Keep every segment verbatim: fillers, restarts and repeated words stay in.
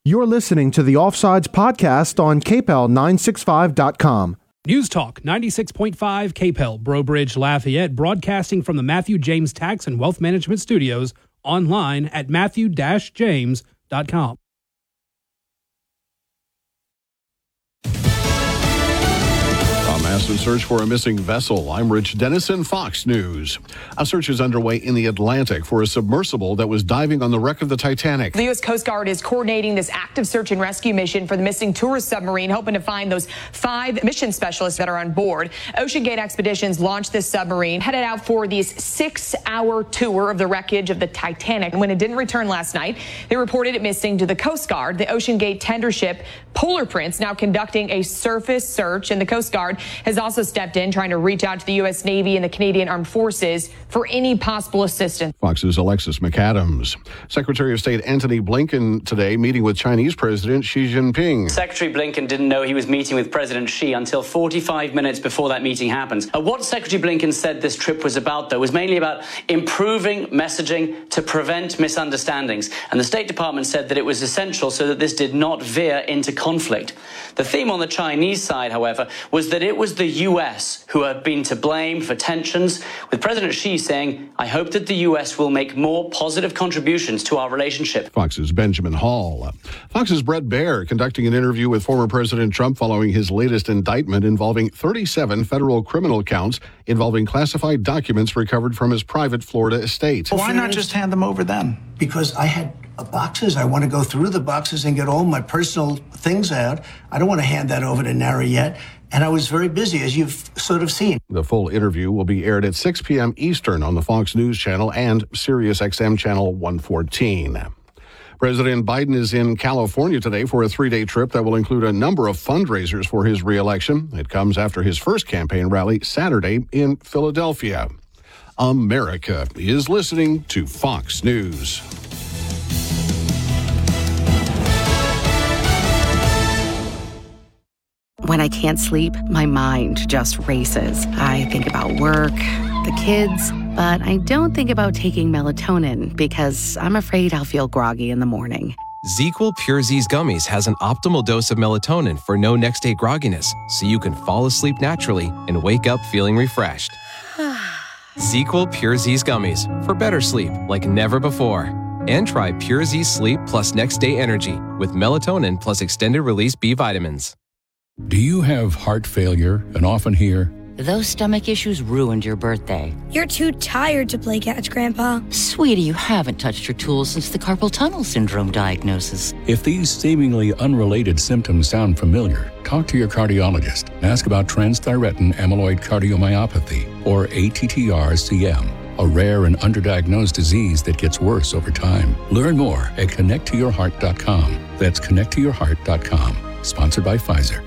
You're listening to the Offsides podcast on K P E L nine sixty-five dot com. News Talk ninety-six point five K P E L, Brobridge, Lafayette, broadcasting from the Matthew James Tax and Wealth Management Studios, online at matthew dash james dot com. A massive search for a missing vessel. I'm Rich Dennison, Fox News. A search is underway in the Atlantic for a submersible that was diving on the wreck of the Titanic. The U S Coast Guard is coordinating this active search and rescue mission for the missing tourist submarine, hoping to find those five mission specialists that are on board. Ocean Gate Expeditions launched this submarine, headed out for this six-hour tour of the wreckage of the Titanic. And when it didn't return last night, they reported it missing to the Coast Guard. The Ocean Gate tender ship Polar Prince now conducting a surface search, and the Coast Guard has also stepped in, trying to reach out to the U S Navy and the Canadian Armed Forces for any possible assistance. Fox's Alexis McAdams. Secretary of State Antony Blinken today meeting with Chinese President Xi Jinping. Secretary Blinken didn't know he was meeting with President Xi until forty-five minutes before that meeting happened. Uh, what Secretary Blinken said this trip was about, though, was mainly about improving messaging to prevent misunderstandings. And the State Department said that it was essential so that this did not veer into conflict. The theme on the Chinese side, however, was that it was the U S who had been to blame for tensions, with President Xi saying, I hope that the U S will make more positive contributions to our relationship. Fox's Benjamin Hall. Fox's Brett Baer conducting an interview with former President Trump following his latest indictment involving thirty-seven federal criminal counts involving classified documents recovered from his private Florida estate. Why not just hand them over then? Because I had boxes. I want to go through the boxes and get all my personal things out. I don't want to hand that over to NARA yet. And I was very busy, as you've sort of seen. The full interview will be aired at six p.m. Eastern on the Fox News Channel and Sirius X M Channel one fourteen. President Biden is in California today for a three-day trip that will include a number of fundraisers for his reelection. It comes after his first campaign rally Saturday in Philadelphia. America is listening to Fox News. When I can't sleep, my mind just races. I think about work, the kids, but I don't think about taking melatonin because I'm afraid I'll feel groggy in the morning. ZzzQuil Pure Z's Gummies has an optimal dose of melatonin for no next-day grogginess, so you can fall asleep naturally and wake up feeling refreshed. ZzzQuil Pure Z's Gummies for better sleep like never before. And try Pure Z Sleep plus next-day energy with melatonin plus extended-release B vitamins. Do you have heart failure and often hear, those stomach issues ruined your birthday? You're too tired to play catch, Grandpa. Sweetie, you haven't touched your tools since the carpal tunnel syndrome diagnosis. If these seemingly unrelated symptoms sound familiar, talk to your cardiologist and ask about transthyretin amyloid cardiomyopathy, or A T T R C M, a rare and underdiagnosed disease that gets worse over time. Learn more at connect to your heart dot com. That's connect to your heart dot com. Sponsored by Pfizer.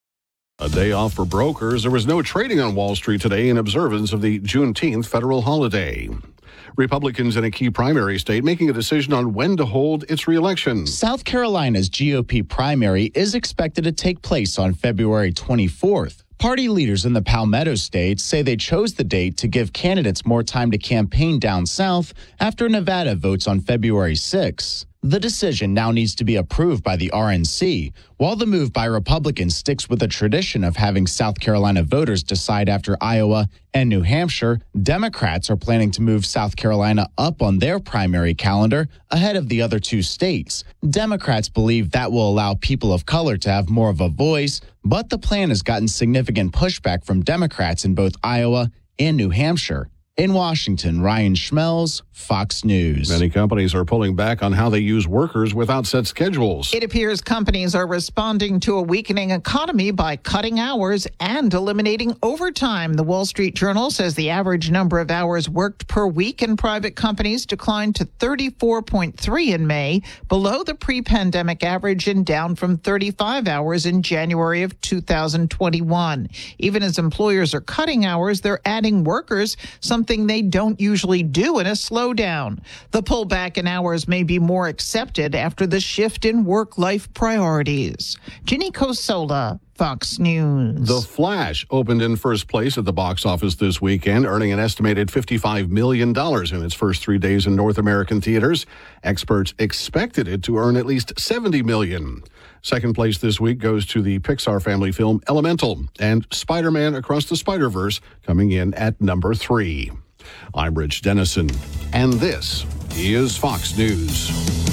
A day off for brokers. There was no trading on Wall Street today in observance of the Juneteenth federal holiday. Republicans in a key primary state making a decision on when to hold its reelection. South Carolina's G O P primary is expected to take place on February twenty-fourth. Party leaders in the Palmetto State say they chose the date to give candidates more time to campaign down south after Nevada votes on February sixth. The decision now needs to be approved by the R N C, while the move by Republicans sticks with the tradition of having South Carolina voters decide after Iowa and New Hampshire. Democrats are planning to move South Carolina up on their primary calendar ahead of the other two states. Democrats believe that will allow people of color to have more of a voice, but the plan has gotten significant pushback from Democrats in both Iowa and New Hampshire. In Washington, Ryan Schmelz, Fox News. Many companies are pulling back on how they use workers without set schedules. It appears companies are responding to a weakening economy by cutting hours and eliminating overtime. The Wall Street Journal says the average number of hours worked per week in private companies declined to thirty-four point three in May, below the pre-pandemic average and down from thirty-five hours in January of two thousand twenty-one. Even as employers are cutting hours, they're adding workers, something they don't usually do in a slowdown. The pullback in hours may be more accepted after the shift in work-life priorities. Ginny Cosola, Fox News. The Flash opened in first place at the box office this weekend, earning an estimated fifty-five million dollars in its first three days in North American theaters. Experts expected it to earn at least seventy million dollars. Second place this week goes to the Pixar family film Elemental, and Spider-Man Across the Spider-Verse coming in at number three. I'm Rich Dennison, and this is Fox News.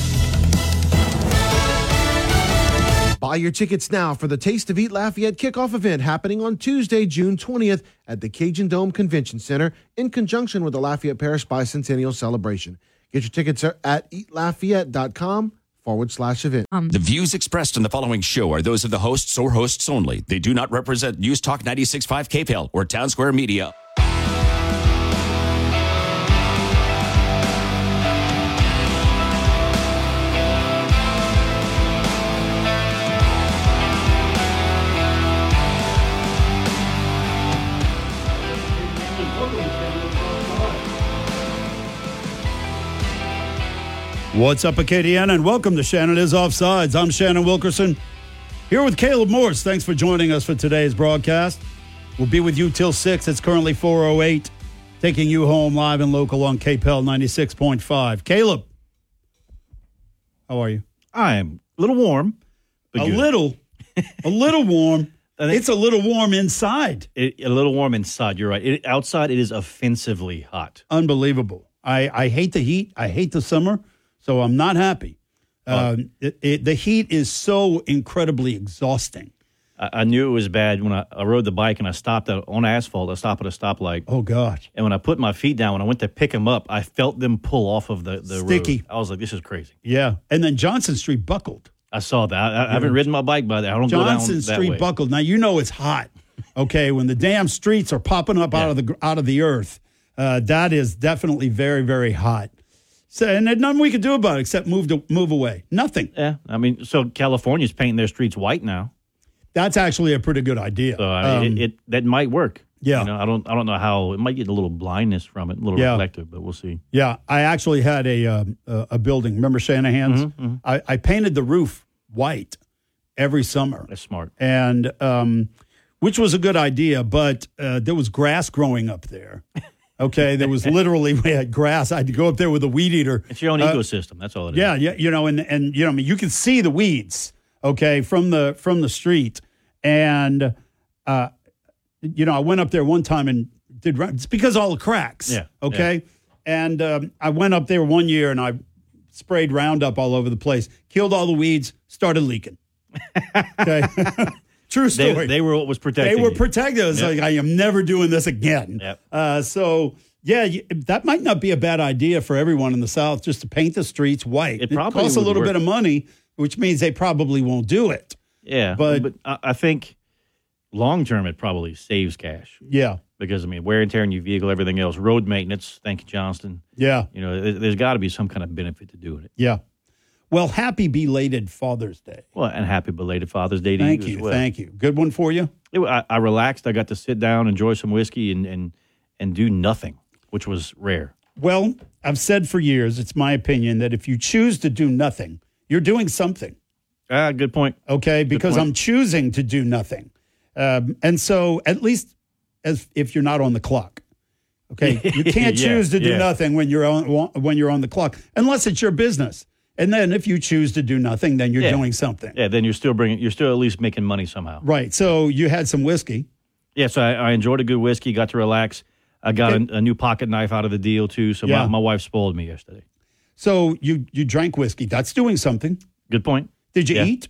Buy your tickets now for the Taste of Eat Lafayette kickoff event happening on Tuesday, June twentieth at the Cajun Dome Convention Center in conjunction with the Lafayette Parish Bicentennial Celebration. Get your tickets at eatlafayette.com forward slash event. Um, the views expressed in the following show are those of the hosts or hosts only. They do not represent News Talk ninety-six point five K P L or Town Square Media. What's up, Acadiana, and welcome to Shannon is Offsides. I'm Shannon Wilkerson, here with Caleb Morse. Thanks for joining us for today's broadcast. We'll be with you till six. It's currently four oh eight, taking you home live and local on K P L ninety-six point five. Caleb, how are you? I am a little warm. A good. little, a little warm. It's a little warm inside. It, a little warm inside, you're right. It, outside, it is offensively hot. Unbelievable. I, I hate the heat. I hate the summer. So I'm not happy. Uh, it, it, the heat is so incredibly exhausting. I, I knew it was bad when I, I rode the bike and I stopped at, on asphalt. I stopped at a stoplight. Oh, God. And when I put my feet down, when I went to pick them up, I felt them pull off of the, the Sticky. road. I was like, this is crazy. Yeah. And then Johnson Street buckled. I saw that. I, I haven't ridden my bike by there. I don't Johnson go down Street that way. buckled. Now, you know it's hot, okay, when the damn streets are popping up yeah. out of the out of the earth. Uh, that is definitely very, very hot. So, and there's nothing we could do about it except move to, move away. Nothing. Yeah, I mean, so California's painting their streets white now. That's actually a pretty good idea. So I mean, um, it, it that might work. Yeah, you know, I don't I don't know how it might get a little blindness from it, a little yeah. reflective, but we'll see. Yeah, I actually had a um, a, a building. Remember Shanahan's? Mm-hmm, mm-hmm. I, I painted the roof white every summer. That's smart. And um, which was a good idea, but uh, there was grass growing up there. Okay, there was literally, we had grass. I had to go up there with a weed eater. It's your own uh, ecosystem. That's all it is. Yeah, yeah, you know, and and you know, I mean, you can see the weeds, okay, from the from the street, and uh, you know, I went up there one time and did. It's because of all the cracks. Yeah. Okay, yeah. and um, I went up there one year and I sprayed Roundup all over the place, killed all the weeds, started leaking. Okay. True story. They, they were what was protecting They were you. protected. It was yep. like, I am never doing this again. Yep. Uh, so, yeah, you, that might not be a bad idea for everyone in the South, just to paint the streets white. It probably it costs a little work. bit of money, which means they probably won't do it. Yeah, but, but I, I think long term it probably saves cash. Yeah. Because, I mean, wear and tear on your vehicle, everything else, road maintenance, thank you, Johnston. Yeah. You know, there, there's got to be some kind of benefit to doing it. Yeah. Well, happy belated Father's Day. Well, and happy belated Father's Day to thank you, you as well. Thank you. Good one for you? It, I, I relaxed. I got to sit down, enjoy some whiskey, and, and, and do nothing, which was rare. Well, I've said for years, it's my opinion, that if you choose to do nothing, you're doing something. Ah, good point. Okay, because point. I'm choosing to do nothing. Um, and so at least as if you're not on the clock. Okay, you can't yeah, choose to do yeah. nothing when you're on when you're on the clock, unless it's your business. And then if you choose to do nothing, then you're yeah. doing something. Yeah, then you're still bringing, you're still at least making money somehow. Right. So you had some whiskey. Yeah, so I, I enjoyed a good whiskey, got to relax. I got a, a new pocket knife out of the deal, too. So Yeah. my, my wife spoiled me yesterday. So you you drank whiskey. That's doing something. Good point. Did you Yeah. eat?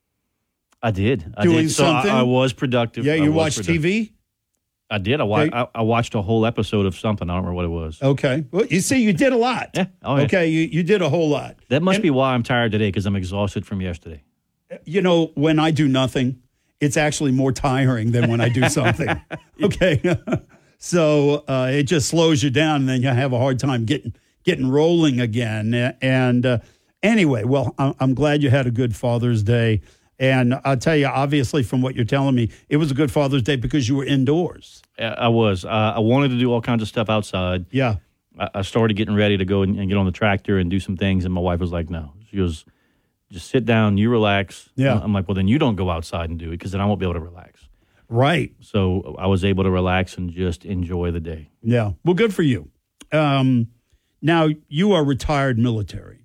I did. I Doing did. So something? I, I was productive. Yeah, I you was watched productive. T V? I did. I, wa- Okay. I, I watched a whole episode of something. I don't remember what it was. Okay. Well, you see, you did a lot. Yeah. Oh, yeah. Okay, you, you did a whole lot. That must And- be why I'm tired today, because I'm exhausted from yesterday. You know, when I do nothing, it's actually more tiring than when I do something. Okay. So uh, it just slows you down, and then you have a hard time getting getting rolling again. And uh, anyway, well, I'm, I'm glad you had a good Father's Day. And I'll tell you, obviously, from what you're telling me, it was a good Father's Day because you were indoors. Yeah, I was. Uh, I wanted to do all kinds of stuff outside. Yeah. I, I started getting ready to go and, and get on the tractor and do some things, and my wife was like, no. She goes, just sit down, you relax. Yeah. I'm like, well, then you don't go outside and do it because then I won't be able to relax. Right. So I was able to relax and just enjoy the day. Yeah. Well, good for you. Um, now, you are retired military.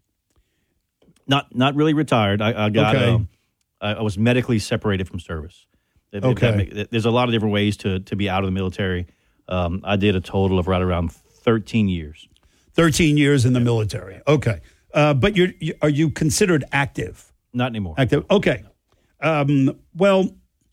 Not not really retired. I, I got. Okay. Um, I, I was medically separated from service. If- if that Okay. make- there's a lot of different ways to to be out of the military. Um, I did a total of right around thirteen years. thirteen years in the military. Okay. Uh, but you're, you are you considered active? Not anymore. Active. Okay. Um, well,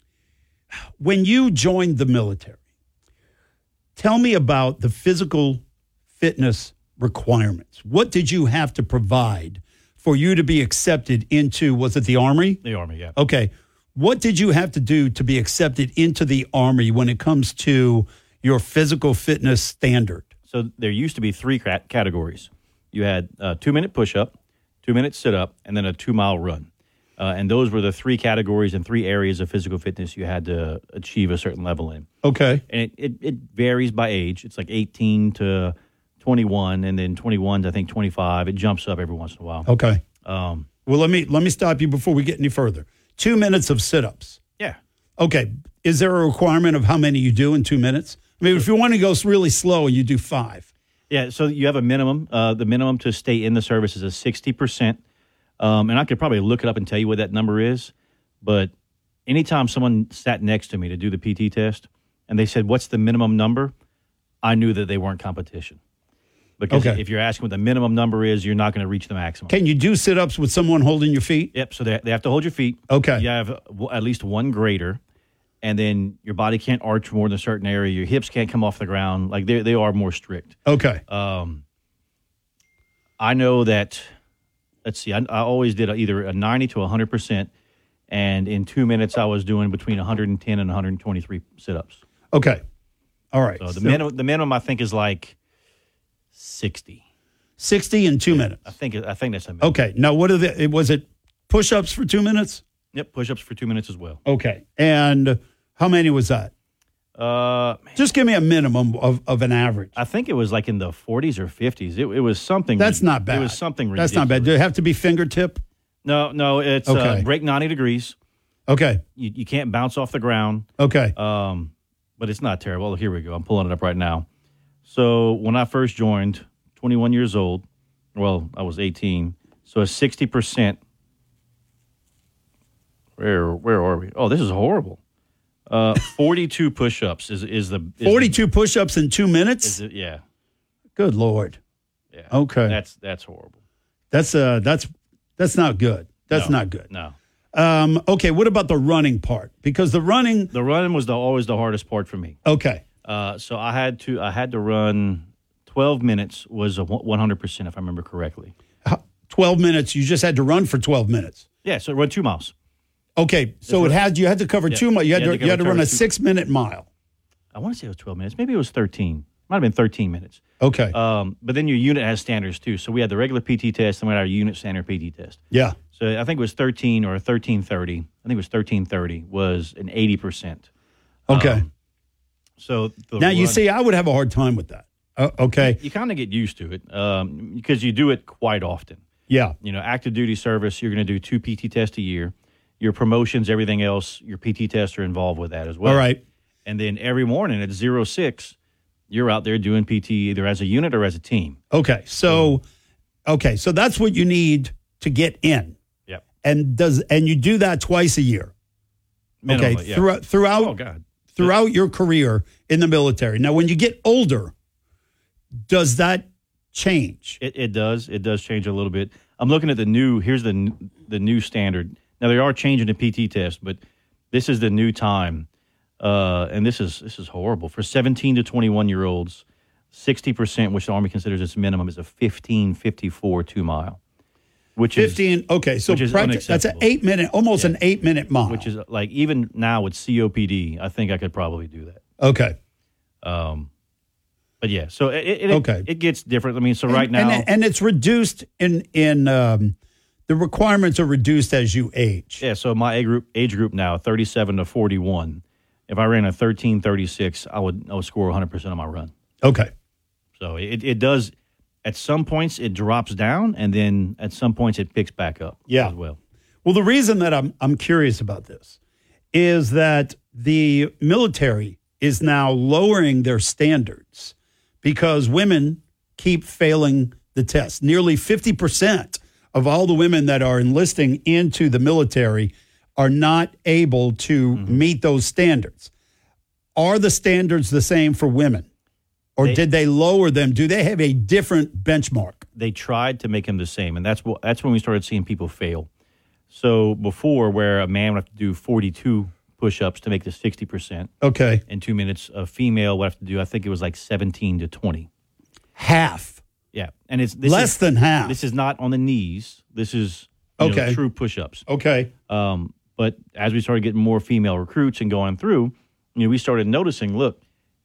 when you joined the military, tell me about the physical fitness requirements. What did you have to provide for you to be accepted into, was it the Army? The Army, yeah. Okay. What did you have to do to be accepted into the Army when it comes to your physical fitness standard? So there used to be three cat- categories. You had a two-minute push-up, two-minute sit-up, and then a two-mile run. Uh, and those were the three categories and three areas of physical fitness you had to achieve a certain level in. Okay. And it, it, it varies by age. It's like eighteen to twenty-one, and then twenty-one to, I think, twenty-five. It jumps up every once in a while. Okay. Um, well, let me let me stop you before we get any further. Two minutes of sit-ups. Yeah. Okay. Is there a requirement of how many you do in two minutes? I mean, if you want to go really slow, you do five. Yeah, so you have a minimum. Uh, the minimum to stay in the service is a sixty percent. Um, and I could probably look it up and tell you what that number is. But anytime someone sat next to me to do the P T test and they said, what's the minimum number? I knew that they weren't competition. Because Okay. if you're asking what the minimum number is, you're not going to reach the maximum. Can you do sit-ups with someone holding your feet? Yep, so they, they have to hold your feet. Okay. You have w- at least one grader. And then your body can't arch more than a certain area. Your hips can't come off the ground. Like, they they are more strict. Okay. Um, I know that, let's see, I, I always did a, either a ninety to one hundred percent. And in two minutes, I was doing between one hundred ten and one hundred twenty-three sit-ups. Okay. All right. So the, So- minimum, the minimum, I think, is like sixty. sixty in two minutes. I think I think that's a minimum. Okay. Now, what are the, was it push-ups for two minutes? Yep, push-ups for two minutes as well. Okay. And how many was that? Uh, Just give me a minimum of, of an average. I think it was like in the forties or fifties. It, it was something. That's not bad. It was something That's ridiculous. not bad. Do it have to be fingertip? No, no, it's uh, Okay. break ninety degrees. Okay. You, you can't bounce off the ground. Okay. Um, but it's not terrible. Here we go. I'm pulling it up right now. So when I first joined, twenty-one years old, well, I was eighteen. So a sixty percent. Where where are we? Oh, this is horrible. Uh, forty-two push-ups is is the is forty-two push-ups in two minutes? Is it, yeah. Good Lord. Yeah. Okay. That's that's horrible. That's uh that's that's not good. That's No, not good. No. Um, okay, what about the running part? Because the running The running was the, always the hardest part for me. Okay. Uh, so I had to I had to run twelve minutes was a one hundred percent if I remember correctly. twelve minutes, you just had to run for twelve minutes. Yeah, so run two miles. Okay, so it had you had to cover Yeah, two miles. You had you to had to you had to cover run a two- six minute mile. I want to say it was twelve minutes. Maybe it was thirteen. Might have been thirteen minutes. Okay. Um, but then your unit has standards too. So we had the regular P T test and we had our unit standard P T test. Yeah. So I think it was thirteen or thirteen thirty. I think it was thirteen thirty was an eighty percent. Okay. Um, so the now you run- see, I would have a hard time with that. Uh, okay. you kind of get used to it um, because you do it quite often. Yeah. You know, active duty service, you're going to do two P T tests a year. Your promotions, everything else, your P T tests are involved with that as well. All right. And then every morning at zero six, you're out there doing P T either as a unit or as a team. Okay. So okay, so that's what you need to get in. Yep. And does and you do that twice a year. Minimally, okay. yeah. Throughout throughout Oh, God. throughout your career in the military. Now when you get older, does that change? It, it does. It does change a little bit. I'm looking at the new, here's the n- the new standard. Now, they are changing the P T test, but this is the new time. Uh, and this is this is horrible. For seventeen to twenty-one-year-olds, sixty percent, which the Army considers its minimum, is a fifteen fifty-four two-mile. Which fifteen, is, okay, so which is practi- that's an unacceptable. eight minute, almost an eight minute mile. Which is like, even now with C O P D, I think I could probably do that. Okay. Um, but yeah, so it, it, Okay. it, it gets different. I mean, so right and, now. and, and it's reduced in in um, the requirements are reduced as you age. Yeah, so my age group, age group now, thirty-seven to forty-one. If I ran a thirteen thirty-six, I would I would score one hundred percent on my run. Okay. So it, it does, at some points it drops down, and then at some points it picks back up Yeah. as well. Well, the reason that I'm I'm curious about this is that the military is now lowering their standards because women keep failing the test. Nearly fifty percent of all the women that are enlisting into the military are not able to mm-hmm. meet those standards. Are the standards the same for women? Or they, did they lower them? Do they have a different benchmark? They tried to make them the same, and that's what that's when we started seeing people fail. So before, where a man would have to do forty-two push-ups to make the sixty percent. Okay. In two minutes, a female would have to do, I think it was like seventeen to twenty. Half. Yeah. And it's this less is, than half. This is not on the knees. This is you okay. know, true push-ups. Okay. Um, but as we started getting more female recruits and going through, you know, we started noticing, look,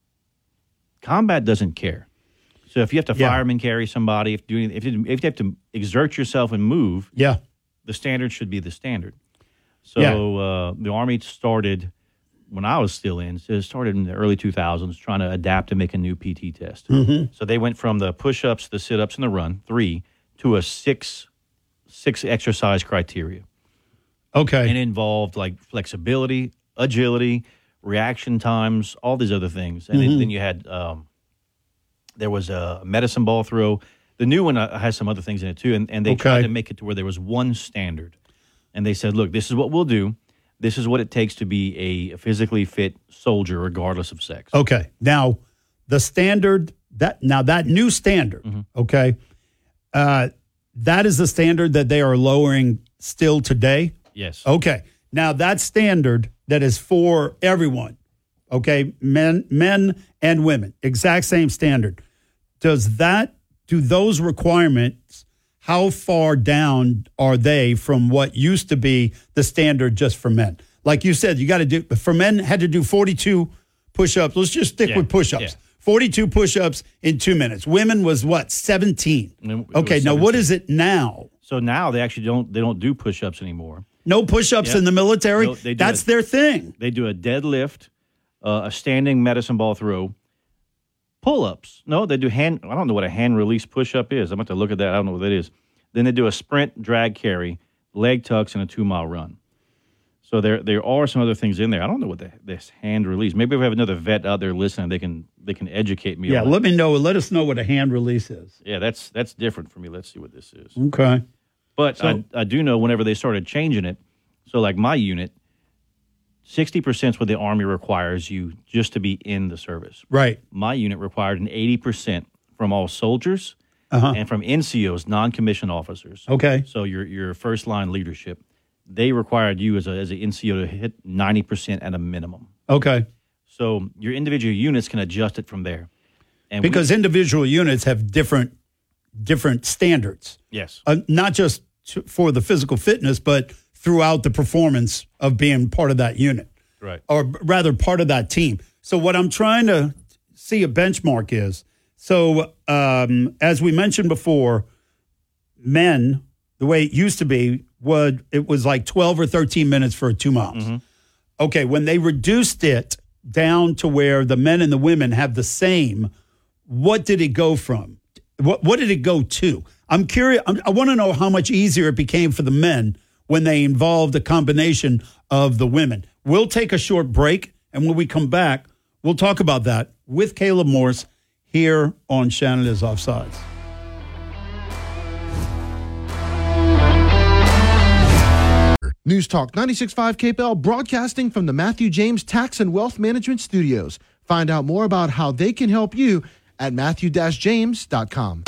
combat doesn't care. So if you have to yeah. fireman carry somebody, if you, if you if you have to exert yourself and move, yeah, the standard should be the standard. So yeah. uh, the Army started when I was still in. So it started in the early two thousands, trying to adapt and make a new P T test. Mm-hmm. So they went from the push-ups, the sit-ups, and the run, three, to a six six exercise criteria. Okay, and it involved like flexibility, agility, reaction times, all these other things. And mm-hmm. then, then you had, um, there was a medicine ball throw. The new one uh, has some other things in it too. And, and they okay. tried to make it to where there was one standard. And they said, look, this is what we'll do. This is what it takes to be a physically fit soldier, regardless of sex. Okay. Now, the standard, that now that new standard, mm-hmm. okay, uh, that is the standard that they are lowering still today? Yes. Okay. Now, that standard that is for everyone, okay, men, men and women, exact same standard. Does that, do those requirements, how far down are they from what used to be the standard just for men? Like you said, you got to do, for men had to do forty-two push-ups. Let's just stick yeah, with push-ups. Yeah. forty-two push-ups in two minutes. Women was what, seventeen? Okay, now what is it now? So now they actually don't, they don't do push-ups anymore. No push-ups yep. in the military? No, That's a, their thing. They do a deadlift, uh, a standing medicine ball throw, pull-ups. No, they do hand, I don't know what a hand release push-up is. I'm going to have to look at that. I don't know what that is. Then they do a sprint, drag carry, leg tucks, and a two-mile run. So there there are some other things in there. I don't know what the, this hand release. Maybe if we have another vet out there listening, they can they can educate me. Yeah, on let that. me know. Let us know what a hand release is. Yeah, that's that's different for me. Let's see what this is. Okay. But So- I, I do know whenever they started changing it, so like my unit, sixty percent is what the Army requires you just to be in the service. Right. My unit required an eighty percent from all soldiers Uh-huh. and from N C Os, non-commissioned officers. Okay. So your your first-line leadership, they required you as a as an N C O to hit ninety percent at a minimum. Okay. So your individual units can adjust it from there. And we- Because individual units have different different standards. Yes. Uh, not just to, for the physical fitness, but throughout the performance of being part of that unit. Right. Or b- rather part of that team. So what I'm trying to see a benchmark is, so um, as we mentioned before, men, the way it used to be, would it was like twelve or thirteen minutes for two miles. Mm-hmm. Okay, when they reduced it down to where the men and the women have the same, what did it go from? What what did it go to? I'm curious. I'm, I want to know how much easier it became for the men when they involved a combination of the women. We'll take a short break, and when we come back, we'll talk about that with Caleb Morse here on Shannon is Offsides. News Talk ninety-six point five K P L broadcasting from the Matthew James Tax and Wealth Management Studios. Find out more about how they can help you at matthew dash james dot com.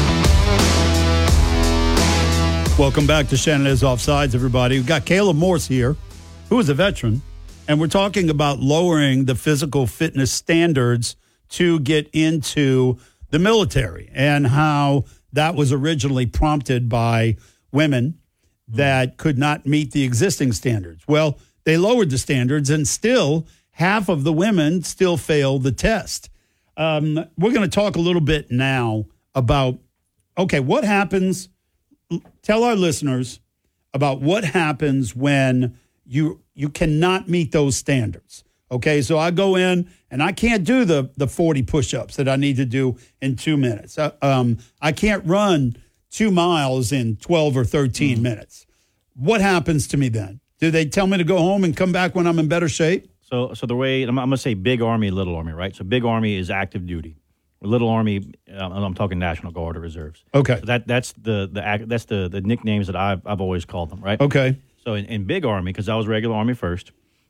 Welcome back to Shannon is Offsides, everybody. We've got Caleb Morse here, who is a veteran, and we're talking about lowering the physical fitness standards to get into the military and how that was originally prompted by women that could not meet the existing standards. Well, they lowered the standards, and still half of the women still failed the test. Um, we're going to talk a little bit now about, okay, what happens, tell our listeners about what happens when you you cannot meet those standards. Okay, so I go in and I can't do the, the forty push-ups that I need to do in two minutes. Uh, um, I can't run two miles in twelve or thirteen mm. minutes. what happens to me then? Do they tell me to go home and come back when I'm in better shape? So, so the way, I'm, I'm going to say big Army, little Army, right? So big Army is active duty. Little Army, um, I'm talking National Guard or Reserves. Okay. So that that's the the act- that's the the nicknames that I've I've always called them, right? Okay. So in, in big Army, because I was regular Army first,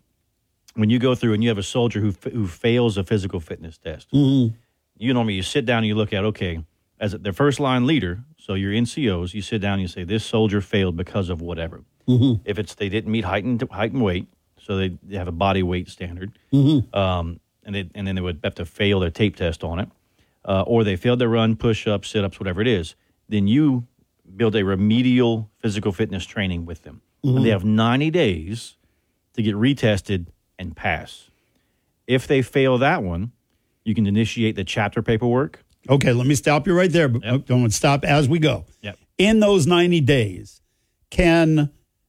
when you go through and you have a soldier who f- who fails a physical fitness test, Mm-hmm. you normally you sit down and you look at, okay, as their first line leader, so your N C Os, you sit down and you say, this soldier failed because of whatever. Mm-hmm. If it's they didn't meet height and, height and weight, so they, they have a body weight standard, Mm-hmm. um, and they, and then they would have to fail their tape test on it, uh, or they failed to run push-ups, sit-ups, whatever it is, then you build a remedial physical fitness training with them. Mm-hmm. And they have ninety days to get retested and pass. If they fail that one, you can initiate the chapter paperwork. Okay, let me stop you right there. But Yep. don't stop as we go. Yep. In those ninety days, can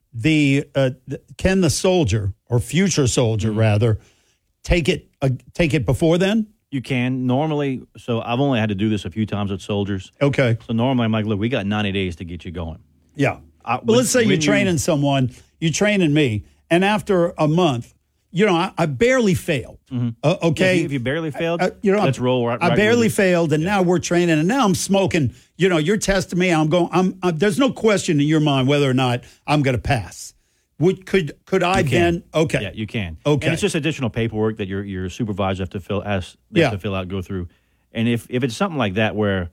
the uh, th- can the soldier or future soldier Mm-hmm. rather take it uh, take it before then? You can normally, so I've only had to do this a few times with soldiers. Okay. So normally I'm like, look, we got ninety days to get you going. Yeah. I, Well, let's say when you're you- training someone, you're training me, and after a month, you know, I, I barely failed. Uh, okay. If you, if you barely failed, Uh, you know, let's roll. Right, I right barely with it. failed, and now we're training, and now I'm smoking. You know, you're testing me. I'm going. I'm. I'm there's no question in your mind whether or not I'm going to pass. Would could could I You can. then? Okay. Yeah, you can. Okay. And it's just additional paperwork that your your supervisor have to fill as they Yeah. have to fill out, go through. And if if it's something like that where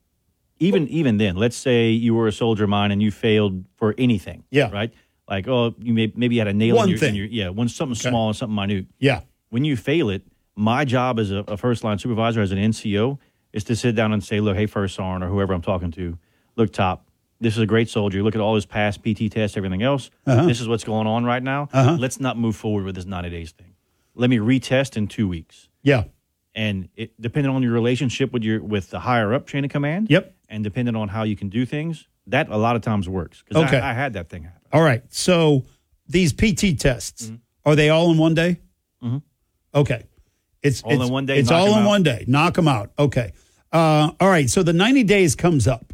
even even then, let's say you were a soldier of mine and you failed for anything. Yeah. Right. Like, oh, you may, maybe you had a nail One in your, thing. in your yeah, one something Okay. small and something minute. Yeah. When you fail it, my job as a, a first line supervisor, as an N C O, is to sit down and say, look, hey, First Sergeant or whoever I'm talking to, look, Top, this is a great soldier. Look at all his past P T tests, everything else. Uh-huh. This is what's going on right now. Uh-huh. Let's not move forward with this ninety days thing. Let me retest in two weeks. Yeah. And it, depending on your relationship with your with the higher up chain of command, Yep. and depending on how you can do things, that a lot of times works. Because Okay. I, I had that thing happen. All right. So these P T tests Mm-hmm. are they all in one day? Mhm. Okay. It's All in it's, one day, It's knock all 'em in out. one day. Knock them out. Okay. Uh, all right. So the ninety days comes up,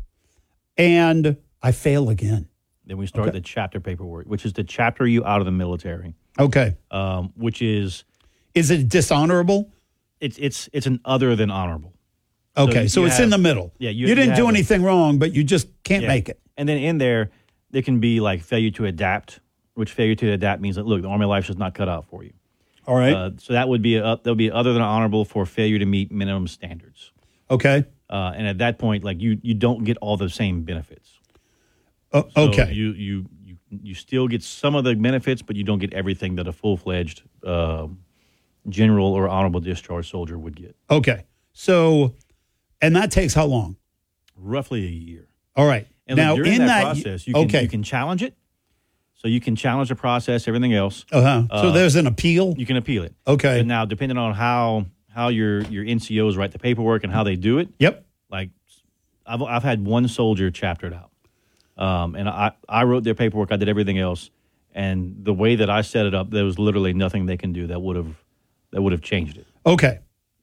and I fail again. Then we start Okay. the chapter paperwork, which is to chapter you out of the military. Okay. Um, which is Is it dishonorable? it's it's it's an other than honorable. Okay. So, you it's have- in the middle. Yeah, You, you- didn't you do have a- anything wrong, but you just can't Yeah. make it. And then in there, there can be like failure to adapt, which failure to adapt means that look, the Army life is not cut out for you. All right. Uh, so that would be a, that would be other than honorable for failure to meet minimum standards. Okay. Uh, and at that point, like you you don't get all the same benefits. Uh, So okay. You you you you still get some of the benefits, but you don't get everything that a full fledged uh, general or honorable discharge soldier would get. Okay. So, and that takes how long? Roughly a year. All right. And now look, during in that, that, process, you can okay. you can challenge it. So you can challenge the process, everything else. Uh-huh. So Uh, there's an appeal. You can appeal it. Okay. And now, depending on how how your your N C Os write the paperwork and how they do it. Yep. Like, I've I've had one soldier chaptered out, um, and I I wrote their paperwork. I did everything else, and the way that I set it up, there was literally nothing they can do that would have that would have changed it. Okay.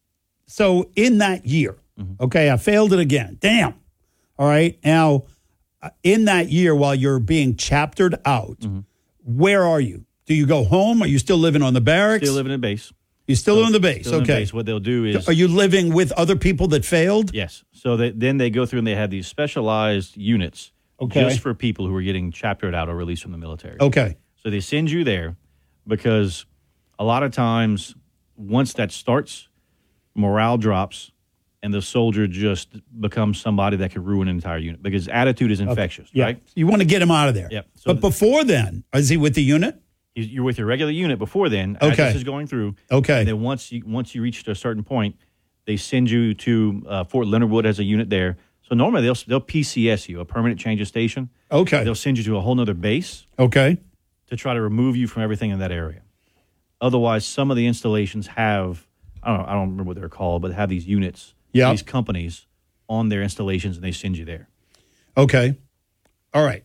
So in that year, Mm-hmm. okay, I failed it again. Damn. All right. Now, uh, in that year, while you're being chaptered out, Mm-hmm. where are you? Do you go home? Are you still living on the barracks? Still living in base. You're still So- on the base. still in Okay. base. What they'll do is Are you living with other people that failed? yes. So they, then they go through and they have these specialized units Okay. just for people who are getting chaptered out or released from the military. Okay. So they send you there because a lot of times, once that starts, morale drops, and the soldier just becomes somebody that could ruin an entire unit because attitude is infectious, Yeah. right? You want to get him out of there. Yep. So But before then, is he with the unit? you- you're with your regular unit before then. As Okay. this is going through. Okay. And then once you once you reach a certain point, they send you to uh, Fort Leonard Wood as a unit there. So normally they'll they'll P C S you, a permanent change of station. Okay. They'll send you to a whole nother base. Okay. To try to remove you from everything in that area. Otherwise, some of the installations have I don't know, I don't remember what they're called, but have these units, Yeah. these companies on their installations, and they send you there. Okay. All right.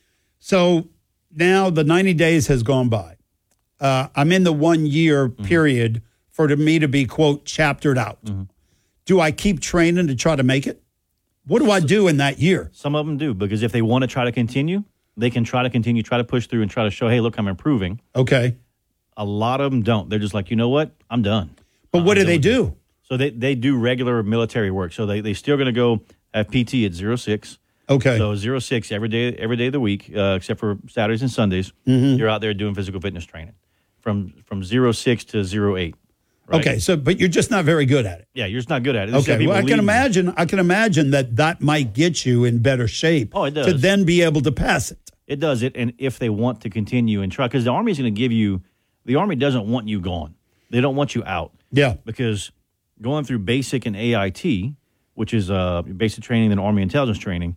So now the ninety days has gone by. Uh, I'm in the one year Mm-hmm. period for to me to be, quote, chaptered out. Mm-hmm. Do I keep training to try to make it? What do I do in that year? Some of them do because if they want to try to continue, they can try to continue, try to push through and try to show, hey, look, I'm improving. Okay. A lot of them don't. They're just like, you know what? I'm done. But what I'm do they done. do? So they, they do regular military work. So they, they still going to go have P T at zero six. Okay. So zero six every day every day of the week, uh, except for Saturdays and Sundays. Mhm. You're out there doing physical fitness training from from zero six to zero eight. Right? Okay, so but you're just not very good at it. Yeah, you're just not good at it. There's Okay, people well, I can leaving. imagine. I can imagine that that might get you in better shape. Oh, it does. To then be able to pass it. It does it, and if they want to continue and try, because the Army is going to give you, the Army doesn't want you gone. They don't want you out. Yeah. Because going through basic and A I T, which is uh, basic training and Army intelligence training,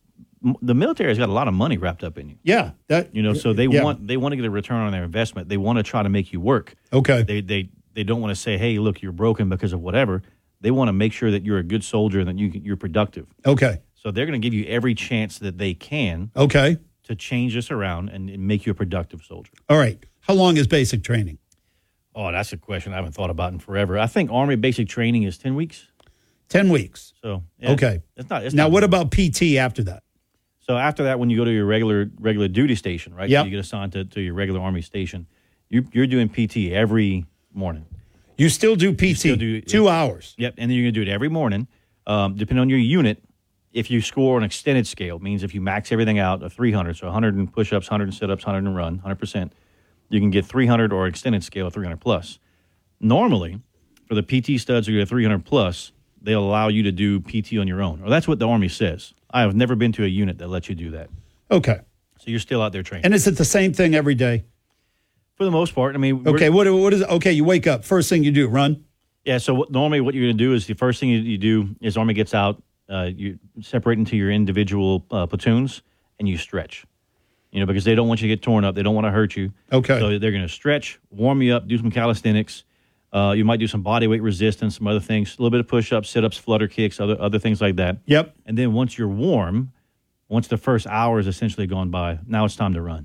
m- the military has got a lot of money wrapped up in you. Yeah, that You know, so they yeah. want they want to get a return on their investment. They want to try to make you work. Okay. They they they don't want to say, hey, look, you're broken because of whatever. They want to make sure that you're a good soldier and that you can- you're productive. Okay. So they're going to give you every chance that they can. Okay. To change this around and, and make you a productive soldier. All right. How long is basic training? Oh, that's a question I haven't thought about in forever. I think Army basic training is ten weeks. Ten weeks. So yeah, Okay. it's not. It's Now, not, what about P T after that? So after that, when you go to your regular regular duty station, right? Yep. So you get assigned to, to your regular Army station. You, you're doing P T every morning. You still do P T, still do- two hours. Yep, and then you're going to do it every morning. Um, depending on your unit, if you score an extended scale, means if you max everything out of three hundred, so one hundred in push-ups, one hundred in sit-ups, one hundred in run, one hundred percent, you can get three hundred or extended scale of three hundred plus. Normally, for the P T studs who get three hundred plus, they'll allow you to do P T on your own. Or that's what the Army says. I have never been to a unit that lets you do that. Okay. So you're still out there training. And is it the same thing every day? For the most part, I mean, we're- Okay. What what is it? Okay, you wake up. First thing you do, run. Yeah, so what, normally what you're going to do is the first thing you, you do is Army gets out, uh, you separate into your individual uh, platoons, and you stretch. You know, because they don't want you to get torn up. They don't want to hurt you. Okay. So they're going to stretch, warm you up, do some calisthenics. Uh, you might do some body weight resistance, some other things, a little bit of push-ups, sit-ups, flutter kicks, other other things like that. Yep. And then once you're warm, once the first hour is essentially gone by, now it's time to run.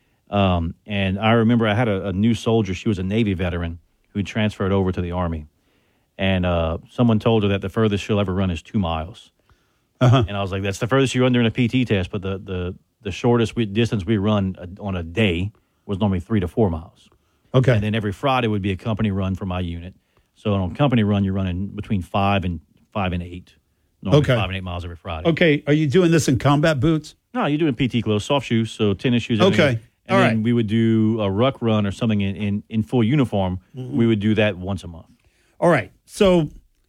Um, and I remember I had a, a new soldier. She was a Navy veteran who transferred over to the Army. And uh, someone told her that the furthest she'll ever run is two miles. Uh-huh. And I was like, that's the furthest you run during a P T test, but the the, the shortest we, distance we run a, on a day was normally three to four miles. Okay. And then every Friday would be a company run for my unit. So on a company run, you're running between five and five and eight. Normally Okay. five and eight miles every Friday. Okay. Are you doing this in combat boots? No, you're doing P T clothes, soft shoes, so tennis shoes. Okay. everything. And All then right. we would do a ruck run or something in, in, in full uniform. Mhm. We would do that once a month. All right. So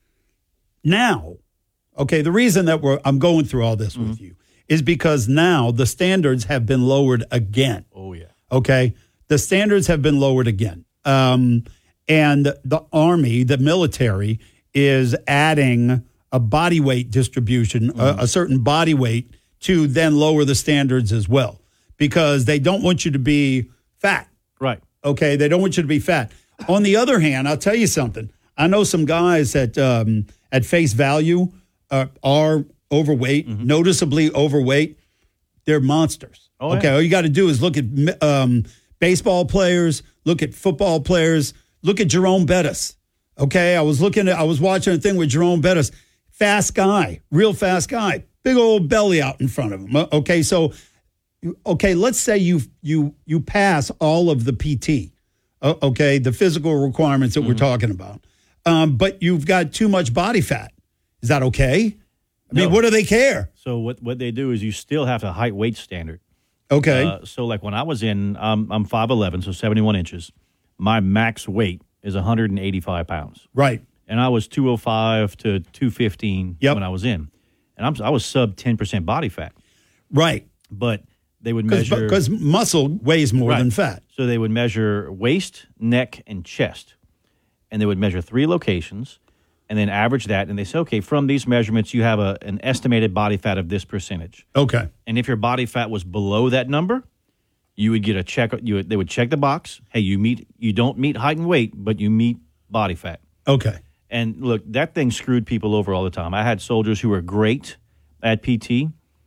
now, okay, the reason that we're I'm going through all this Mm-hmm. with you is because now the standards have been lowered again. Oh, yeah. Okay. The standards have been lowered again. Um, and the Army, the military, is adding a body weight distribution, a, a certain body weight to then lower the standards as well because they don't want you to be fat. Right. Okay. They don't want you to be fat. On the other hand, I'll tell you something. I know some guys that um, at face value uh, are overweight, noticeably overweight. They're monsters. Oh, okay. yeah. All you got to do is look at um, baseball players, look at football players, look at Jerome Bettis. Okay. I was looking at, I was watching a thing with Jerome Bettis. Fast guy, real fast guy, big old belly out in front of him. Okay. So, okay, let's say you you you pass all of the P T. Uh, okay, the physical requirements that we're talking about. Um, but you've got too much body fat. Is that okay? I mean, No. what do they care? So what, what they do is you still have a height weight standard. Okay. Uh, so like when I was in, um, I'm five eleven, so seventy-one inches. My max weight is one hundred eighty-five pounds. Right. And I was two oh five to two fifteen Yep. when I was in. And I'm, I was sub ten percent body fat. Right. But they would measure. Because muscle weighs more Right. than fat. So they would measure waist, neck, and chest. And they would measure three locations and then average that. And they say, okay, from these measurements, you have a, an estimated body fat of this percentage. Okay. And if your body fat was below that number, you would get a check. You would, they would check the box. Hey, you meet. You don't meet height and weight, but you meet body fat. Okay. And look, that thing screwed people over all the time. I had soldiers who were great at P T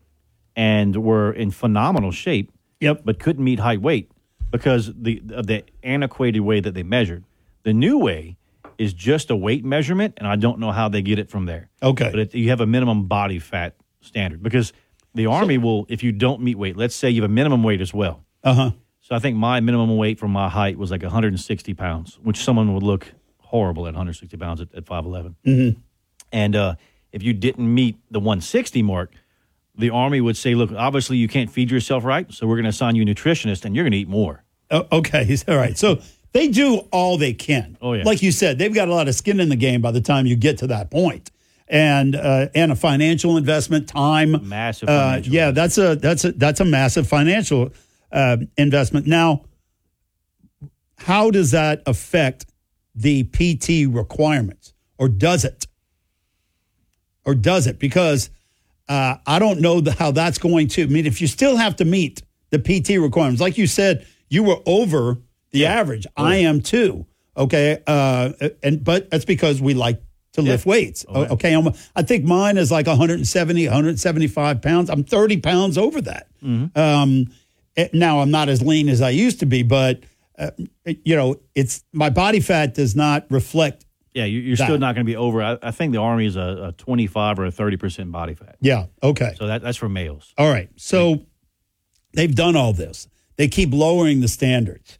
and were in phenomenal shape, yep, but couldn't meet height weight because the of the antiquated way that they measured. The new way is just a weight measurement, and I don't know how they get it from there. Okay. But it, you have a minimum body fat standard because The Army will, if you don't meet weight, let's say you have a minimum weight as well. Uh-huh. So I think my minimum weight for my height was like one hundred sixty pounds, which someone would look horrible at one hundred sixty pounds at, at five eleven. Mm-hmm. And uh, if you didn't meet the one sixty mark, the Army would say, look, obviously you can't feed yourself right, so we're going to assign you a nutritionist, and you're going to eat more. Oh, okay, all right. So they do all they can. Oh, yeah. Like you said, they've got a lot of skin in the game by the time you get to that point. And uh, and a financial investment, time. Massive uh, financial Yeah, that's a, that's, a, that's a massive financial uh, investment. Now, how does that affect the P T requirements? Or does it? Or does it? Because uh, I don't know the, how that's going to. I mean, if you still have to meet the P T requirements, like you said, you were over the yeah. average. Oh, I yeah. am too. Okay, uh, and but that's because we like to yeah. lift weights. Oh, yeah. Okay, I'm, I think mine is like one hundred seventy, one hundred seventy-five pounds. I'm thirty pounds over that. Mm-hmm. Um, now I'm not as lean as I used to be, but uh, you know, it's my body fat does not reflect. Yeah, you're that. still not going to be over. I, I think the Army is a, a twenty-five or a thirty percent body fat. Yeah. Okay. So that, that's for males. All right. So they've done all this. They keep lowering the standards.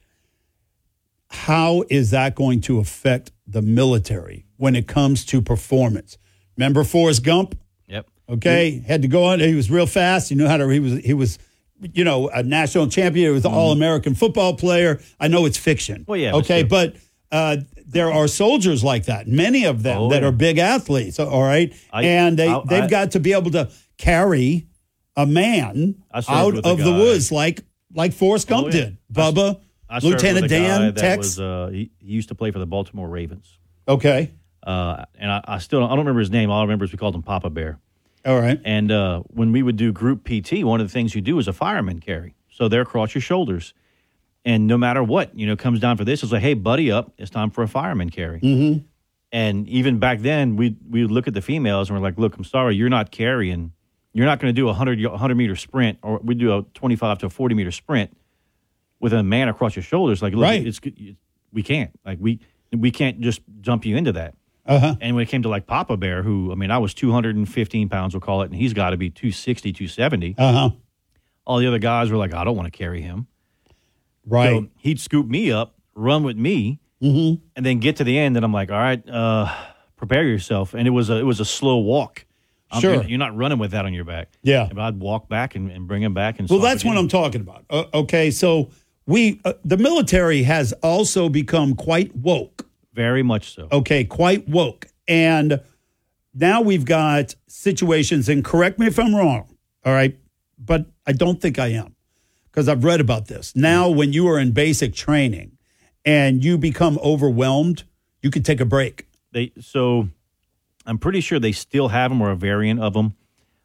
How is that going to affect the military when it comes to performance? Remember Forrest Gump? Yep. Okay. Mm-hmm. Had to go on. He was real fast. He knew how to, he was, he was, you know, a national champion. He was an mm-hmm. all-American football player. I know it's fiction. Well, yeah. Okay. But, uh, there are soldiers like that, many of them oh, that yeah. are big athletes, all right? I, and they, I, they've I, got to be able to carry a man out of the woods like like Forrest Gump oh, yeah. did. Bubba, I, I Lieutenant Dan, Tex. Was, uh, he, he used to play for the Baltimore Ravens. Okay. Uh, and I, I still don't, I don't remember his name. All I remember is we called him Papa Bear. All right. And uh, when we would do group P T, one of the things you do is a fireman carry. So they're across your shoulders. And no matter what, you know, comes down for this, it's like, hey, buddy up, it's time for a fireman carry. Mm-hmm. And even back then, we we would look at the females and we're like, look, I'm sorry, you're not carrying. You're not going to do a one hundred, one hundred meter sprint, or we do a twenty-five to a forty meter sprint with a man across your shoulders. Like, look, right. it's we can't. Like, we we can't just jump you into that. Uh-huh. And when it came to, like, Papa Bear, who, I mean, I was two hundred fifteen pounds, we'll call it, and he's got to be two sixty, two seventy. Uh-huh. All the other guys were like, I don't want to carry him. Right. So he'd scoop me up, run with me, mm-hmm. and then get to the end, and I'm like, all right, uh, prepare yourself. And it was a, it was a slow walk. Um, sure. You're, you're not running with that on your back. Yeah. But I'd walk back and, and bring him back. And well, that's what I'm talking about. Uh, okay, so we uh, the military has also become quite woke. Very much so. Okay, quite woke. And now we've got situations, and correct me if I'm wrong, all right, but I don't think I am, because I've read about this. Now, when you are in basic training and you become overwhelmed, you can take a break. They so I'm pretty sure they still have them, or a variant of them.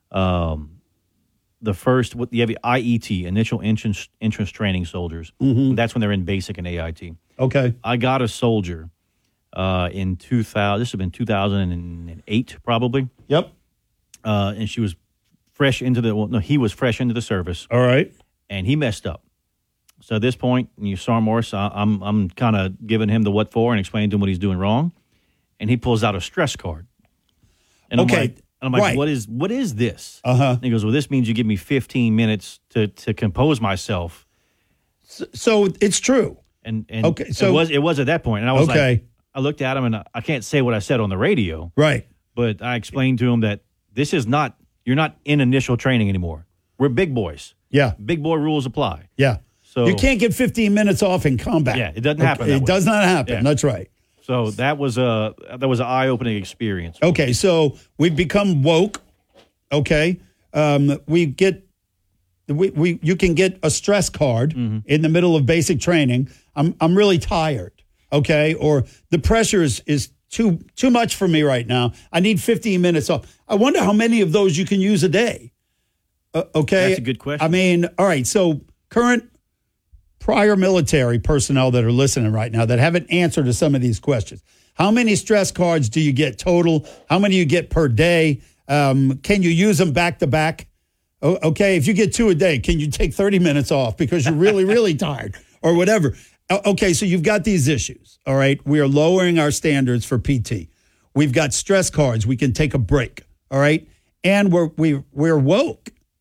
Um, the first, what you have I E T, initial entrance, entrance training soldiers. Mm-hmm. That's when they're in basic and A I T. Okay. I got a soldier uh, in two thousand. This would have been two thousand eight, probably. Yep. Uh, and she was fresh into the. Well, no, he was fresh into the service. All right. And he messed up. So at this point, you saw Morris, I, I'm I'm kind of giving him the what for and explaining to him what he's doing wrong, and he pulls out a stress card. And okay, I'm like, and I'm like right. what is what is this? Uh huh. And he goes, well, this means you give me fifteen minutes to to compose myself. So, so it's true. And and okay, so it was it was at that point, and I was okay. like, I looked at him, and I, I can't say what I said on the radio, right? But I explained to him that this is not you're not in initial training anymore. We're big boys. Yeah. Big boy rules apply. Yeah. So you can't get fifteen minutes off in combat. Yeah, it doesn't happen. Okay. That it way. does not happen. Yeah. That's right. So that was a that was an eye-opening experience. Okay, so we've become woke. Okay, um, we get we we you can get a stress card mm-hmm. in the middle of basic training. I'm I'm really tired. Okay, or the pressure is is too too much for me right now. I need fifteen minutes off. I wonder how many of those you can use a day. Uh, okay, that's a good question. I mean, all right. So current, prior military personnel that are listening right now that haven't answered to some of these questions. How many stress cards do you get total? How many you get per day? Um, can you use them back to back? O- okay, if you get two a day, can you take thirty minutes off because you're really, really tired or whatever? O- okay, so you've got these issues. All right, we are lowering our standards for P T. We've got stress cards. We can take a break. All right, and we're we we're woke.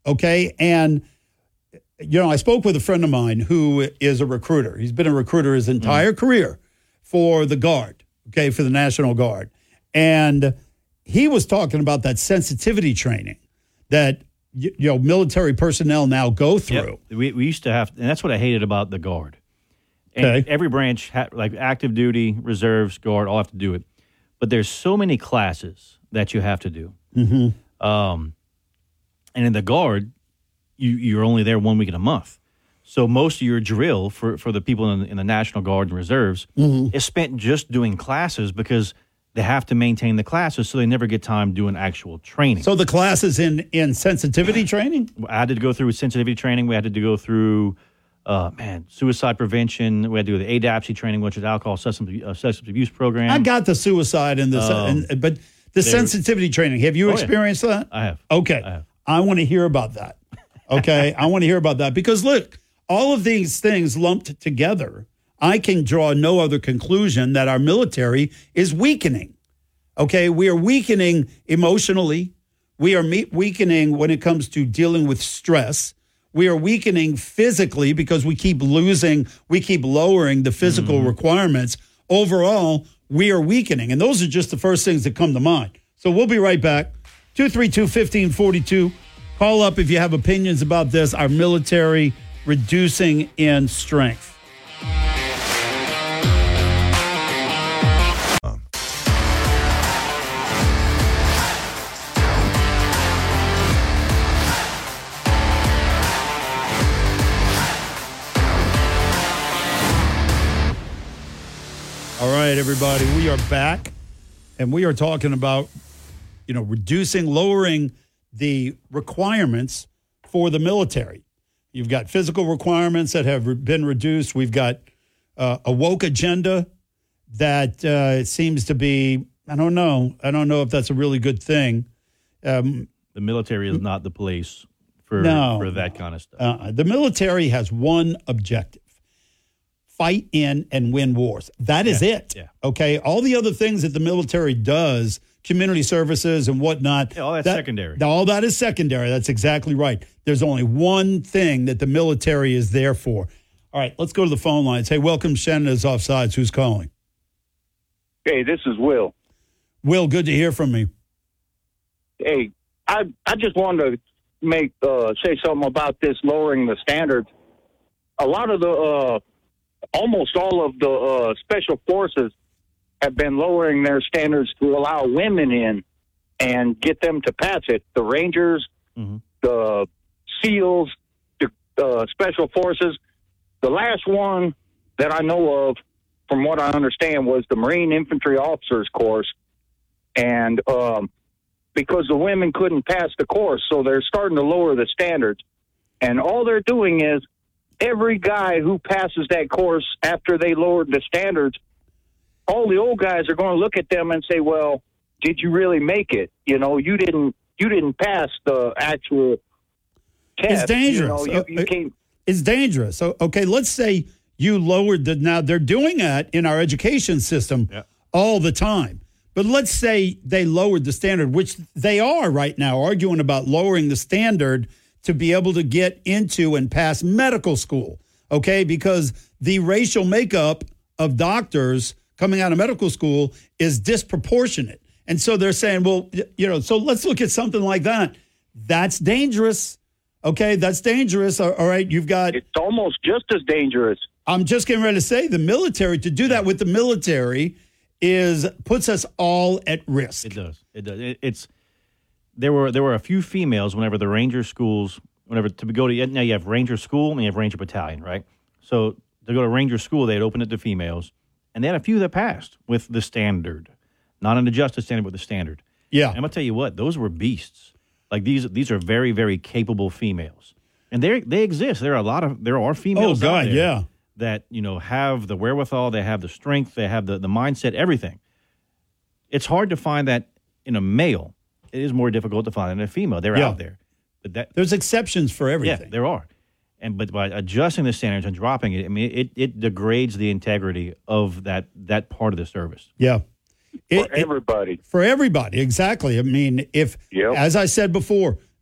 Okay. And, you know, I spoke with a friend of mine who is a recruiter. He's been a recruiter his entire mm. career for the Guard, okay, for the National Guard. And he was talking about that sensitivity training that, you know, military personnel now go through. Yep. We, we used to have, and that's what I hated about the Guard. And okay. every branch, ha- like active duty, reserves, Guard, all have to do it. But there's so many classes that you have to do. Mm-hmm. Um, and in the Guard, you, you're only there one week in a month. So most of your drill for, for the people in, in the National Guard and reserves mm-hmm. is spent just doing classes because they have to maintain the classes, so they never get time doing actual training. So the classes in, in sensitivity training? I had to go through sensitivity training. We had to go through, uh, man, suicide prevention. We had to do the A D A P S I training, which is alcohol substance, uh, substance abuse program. I got the suicide and the, um, and, but the sensitivity training, have you oh, experienced yeah. that? I have. Okay. I have. I want to hear about that. Okay. I want to hear about that because look, all of these things lumped together, I can draw no other conclusion that our military is weakening. Okay, we are weakening emotionally. We are me- weakening when it comes to dealing with stress. We are weakening physically because we keep losing, we keep lowering the physical mm-hmm. requirements. Overall, we are weakening. And those are just the first things that come to mind. So we'll be right back. two three two, one five four two. Call up if you have opinions about this, our military reducing in strength. All right, everybody, we are back, and we are talking about, you know, reducing, lowering the requirements for the military. You've got physical requirements that have been reduced. We've got uh, a woke agenda that uh, seems to be, I don't know, I don't know if that's a really good thing. Um, the military is not the place for, no, for that kind of stuff. Uh, the military has one objective. Fight in and win wars. That is yeah, it. Yeah. Okay. All the other things that the military does, community services and whatnot. Yeah, all that's that, secondary. All that is secondary. That's exactly right. There's only one thing that the military is there for. All right, let's go to the phone lines. Hey, welcome, Shannon is Offsides. Who's calling? Hey, this is Will. Will, good to hear from me. Hey, I I just wanted to make uh, say something about this lowering the standards. A lot of the uh, almost all of the uh, special forces have been lowering their standards to allow women in and get them to pass it. The Rangers, mm-hmm. the SEALs, the uh, special forces. The last one that I know of, from what I understand, was the Marine Infantry Officers course. And um, because the women couldn't pass the course, so they're starting to lower the standards. And all they're doing is every guy who passes that course after they lowered the standards, all the old guys are going to look at them and say, well, did you really make it? You know, you didn't you didn't pass the actual test. It's dangerous. You know, you, you can't. It's dangerous. So, okay, let's say you lowered the, now they're doing that in our education system yeah. all the time. But let's say they lowered the standard, which they are right now, arguing about lowering the standard to be able to get into and pass medical school, okay? Because the racial makeup of doctors coming out of medical school is disproportionate. And so they're saying, well, you know, so let's look at something like that. That's dangerous, okay? That's dangerous, all right? You've got... It's almost just as dangerous. I'm just getting ready to say the military, to do that with the military is puts us all at risk. It does. It does. It, it's... There were there were a few females whenever the Ranger schools, whenever to go to, now you have Ranger School and you have Ranger Battalion, right? So to go to Ranger School, they'd open it to females, and they had a few that passed with the standard. Not an adjusted standard, but the standard. Yeah. And I'm going to tell you what, those were beasts. Like these these are very, very capable females. And they they exist. There are a lot of, there are females oh, God, out there yeah. that, you know, have the wherewithal, they have the strength, they have the, the mindset, everything. It's hard to find that in a male. It is more difficult to find in a female. They're yeah. out there. But that, there's exceptions for everything. Yeah, there are. And but by adjusting the standards and dropping it, I mean, it, it degrades the integrity of that that part of the service. Yeah. It, for everybody. It, for everybody, exactly. I mean, if, yep. as I said before,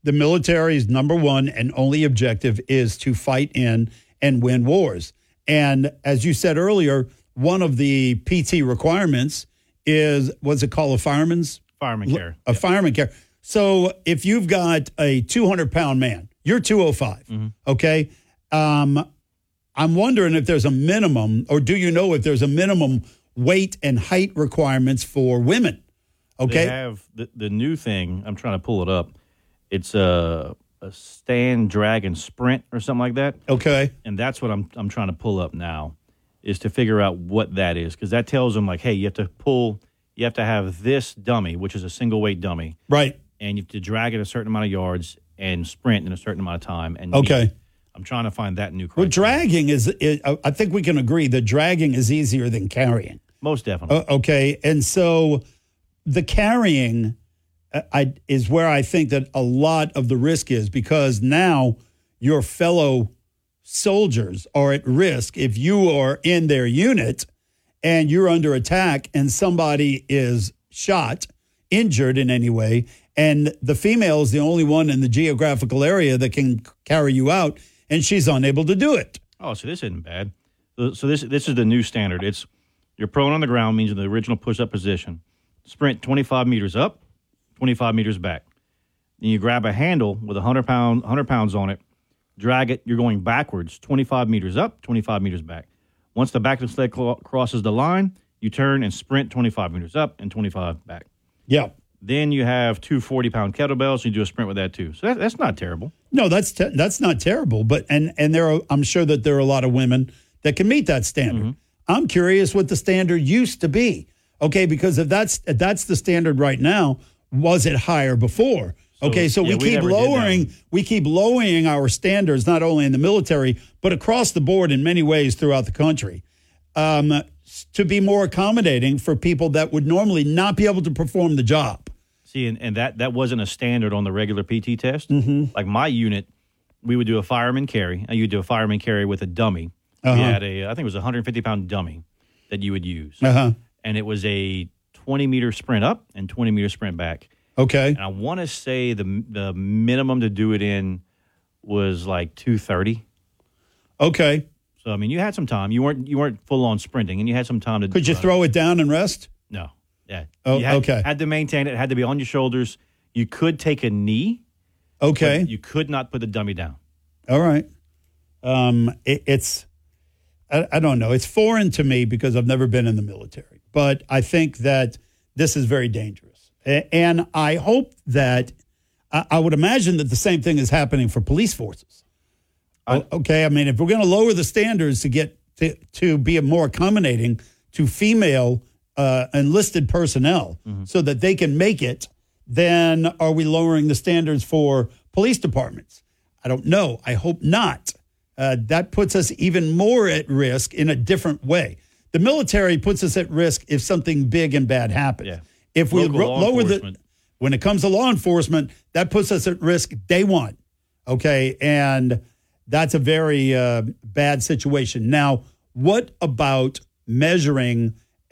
the military's number one and only objective is to fight in and win wars. And as you said earlier, one of the P T requirements is, what's it called, a fireman's? Fireman care. A yep. fireman care. So if you've got a two hundred pound man, you're two oh five, mm-hmm. okay? Um, I'm wondering if there's a minimum, or do you know if there's a minimum weight and height requirements for women? Okay. They have the, the new thing, I'm trying to pull it up. It's a, a stand, drag, and sprint or something like that. Okay. And that's what I'm I'm trying to pull up now, is to figure out what that is. Because that tells them, like, hey, you have to pull, you have to have this dummy, which is a single weight dummy. Right. And you have to drag it a certain amount of yards and sprint in a certain amount of time. And okay. meet. I'm trying to find that new criteria. Well, dragging is, is, I think we can agree that dragging is easier than carrying. Most definitely. Uh, okay. And so the carrying uh, I, is where I think that a lot of the risk is, because now your fellow soldiers are at risk if you are in their unit and you're under attack and somebody is shot, injured in any way, and the female is the only one in the geographical area that can carry you out, and she's unable to do it. Oh, so this isn't bad. So this this is the new standard. It's you're prone on the ground, means in the original push-up position. Sprint twenty-five meters up, twenty-five meters back. Then you grab a handle with one hundred pound, one hundred pounds on it, drag it. You're going backwards, twenty-five meters up, twenty-five meters back. Once the back of the sled cl- crosses the line, you turn and sprint twenty-five meters up and twenty-five back. Yeah. Then you have two forty-pound kettlebells. You do a sprint with that too. So that, that's not terrible. No, that's te- that's not terrible. But and and there are, I'm sure that there are a lot of women that can meet that standard. Mm-hmm. I'm curious what the standard used to be. Okay, because if that's if that's the standard right now, was it higher before? So, okay, so yeah, we keep we lowering we keep lowering our standards, not only in the military but across the board in many ways throughout the country, um, to be more accommodating for people that would normally not be able to perform the job. See, and, and that, that wasn't a standard on the regular P T test. Mm-hmm. Like my unit, we would do a fireman carry. You would do a fireman carry with a dummy. Uh-huh. We had a, I think it was a one hundred fifty pound dummy that you would use. Uh-huh. And it was a twenty meter sprint up and twenty meter sprint back. Okay. And I want to say the the minimum to do it in was like two thirty. Okay. So I mean, you had some time. You weren't you weren't full on sprinting, and you had some time to. Could you throw it down and rest? No. Yeah. Oh, you had, okay. Had to maintain it. It had to be on your shoulders. You could take a knee. Okay. But you could not put the dummy down. All right. Um, it, it's, I, I don't know. It's foreign to me because I've never been in the military. But I think that this is very dangerous. A, and I hope that, I, I would imagine that the same thing is happening for police forces. I, okay. I mean, if we're going to lower the standards to get to, to be more accommodating to female Uh, enlisted personnel mm-hmm. so that they can make it, then are we lowering the standards for police departments? I don't know. I hope not. Uh, that puts us even more at risk in a different way. The military puts us at risk if something big and bad happens. Yeah. If we ro- lower the, when it comes to law enforcement, that puts us at risk day one. Okay. And that's a very uh, bad situation. Now, what about measuring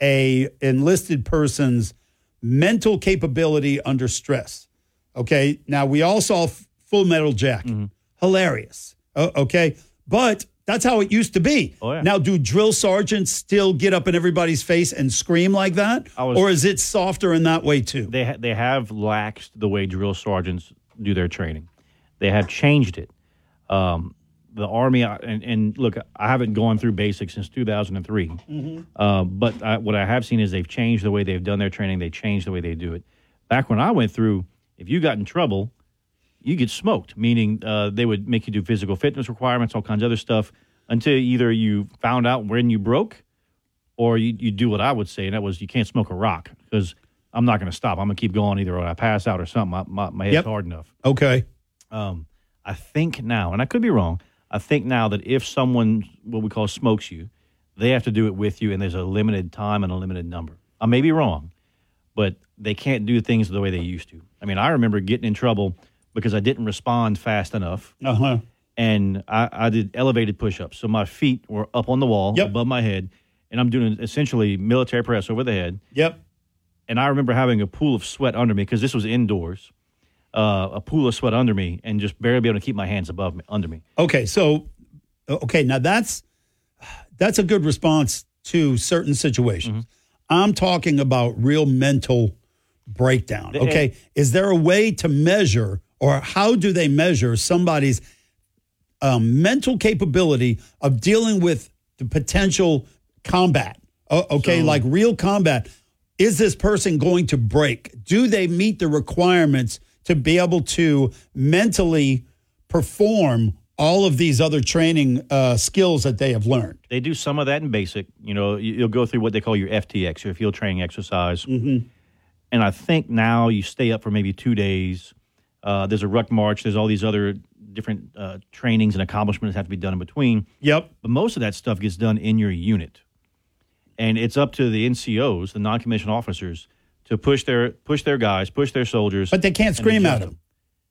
a enlisted person's mental capability under stress? Okay. Now, we all saw Full Metal Jacket. Mm-hmm. Hilarious. Uh, okay. But that's how it used to be. Oh, yeah. Now, do drill sergeants still get up in everybody's face and scream like that? Was, or is it softer in that way, too? They, ha- they have laxed the way drill sergeants do their training. They have changed it. Um, The Army, and, and look, I haven't gone through basics since two thousand three, mm-hmm. uh, but I, what I have seen is they've changed the way they've done their training. They changed the way they do it. Back when I went through, if you got in trouble, you get smoked, meaning uh, they would make you do physical fitness requirements, all kinds of other stuff, until either you found out when you broke or you, you do what I would say, and that was you can't smoke a rock because I'm not going to stop. I'm going to keep going either when I pass out or something. My, my, my head's yep. hard enough. Okay. Um, I think now, and I could be wrong, I think now that if someone, what we call smokes you, they have to do it with you, and there's a limited time and a limited number. I may be wrong, but they can't do things the way they used to. I mean, I remember getting in trouble because I didn't respond fast enough, uh-huh. and I, I did elevated push-ups. So my feet were up on the wall yep. above my head, and I'm doing essentially military press over the head. Yep. And I remember having a pool of sweat under me because this was indoors. uh, a pool of sweat under me and just barely be able to keep my hands above me, under me. Okay, so okay, now that's that's a good response to certain situations. Mm-hmm. I'm talking about real mental breakdown. Okay, and, is there a way to measure, or how do they measure somebody's um, mental capability of dealing with the potential combat? Uh, okay, so, like real combat. Is this person going to break? Do they meet the requirements to be able to mentally perform all of these other training uh, skills that they have learned? They do some of that in basic. You know, you'll go through what they call your F T X, your field training exercise. Mm-hmm. And I think now you stay up for maybe two days. Uh, there's a ruck march. There's all these other different uh, trainings and accomplishments that have to be done in between. Yep. But most of that stuff gets done in your unit. And it's up to the N C Os, the non-commissioned officers, to push their push their guys, push their soldiers. But they can't scream at them.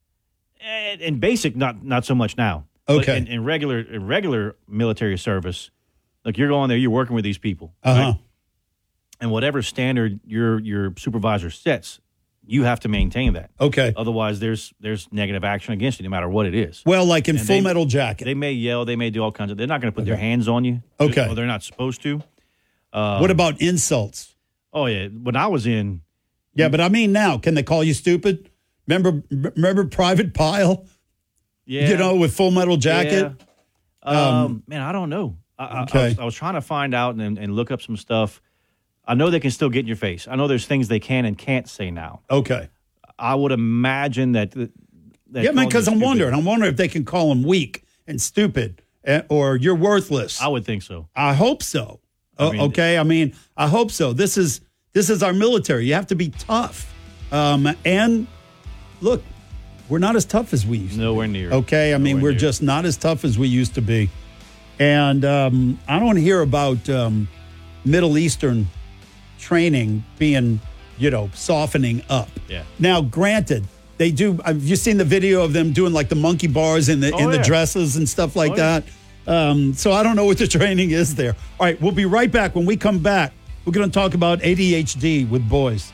And in basic, not not so much now. Okay. But in, in regular in regular military service, like you're going there, you're working with these people. Uh-huh. Right? And whatever standard your your supervisor sets, you have to maintain that. Okay. Otherwise, there's there's negative action against you, no matter what it is. Well, like in And Full they, Metal Jacket. They may yell, they may do all kinds of. They're not going to put Okay. their hands on you. Okay. Or they're not supposed to. Um, What about insults? Oh yeah, when I was in. Yeah, but I mean now, can they call you stupid? Remember, remember Private Pile? Yeah. You know, with Full Metal Jacket. Yeah. Um, Um, man, I don't know. I, okay. I, I, was, I was trying to find out and, and look up some stuff. I know they can still get in your face. I know there's things they can and can't say now. Okay. I would imagine that. that Yeah, man, because I'm stupid. wondering. I'm wondering if they can call them weak and stupid, eh, or you're worthless. I would think so. I hope so. I Uh, mean- okay, I mean, I hope so. This is this is our military. You have to be tough. Um, and look, we're not as tough as we used Nowhere to be. near. Okay, I mean, Nowhere we're near. just not as tough as we used to be. And um, I don't hear about um, Middle Eastern training being, you know, softening up. Yeah. Now, granted, they do. Have you seen the video of them doing like the monkey bars in the Oh, in the yeah. dresses and stuff like Oh, yeah. that? Um, so I don't know what the training is there. All right, we'll be right back. When we come back, we're going to talk about A D H D with boys.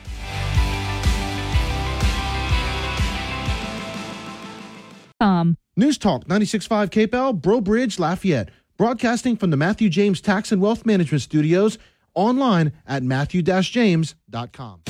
Um. News Talk ninety-six point five K P L, Bro Bridge, Lafayette. Broadcasting from the Matthew James Tax and Wealth Management Studios. Online at matthew dash james dot com.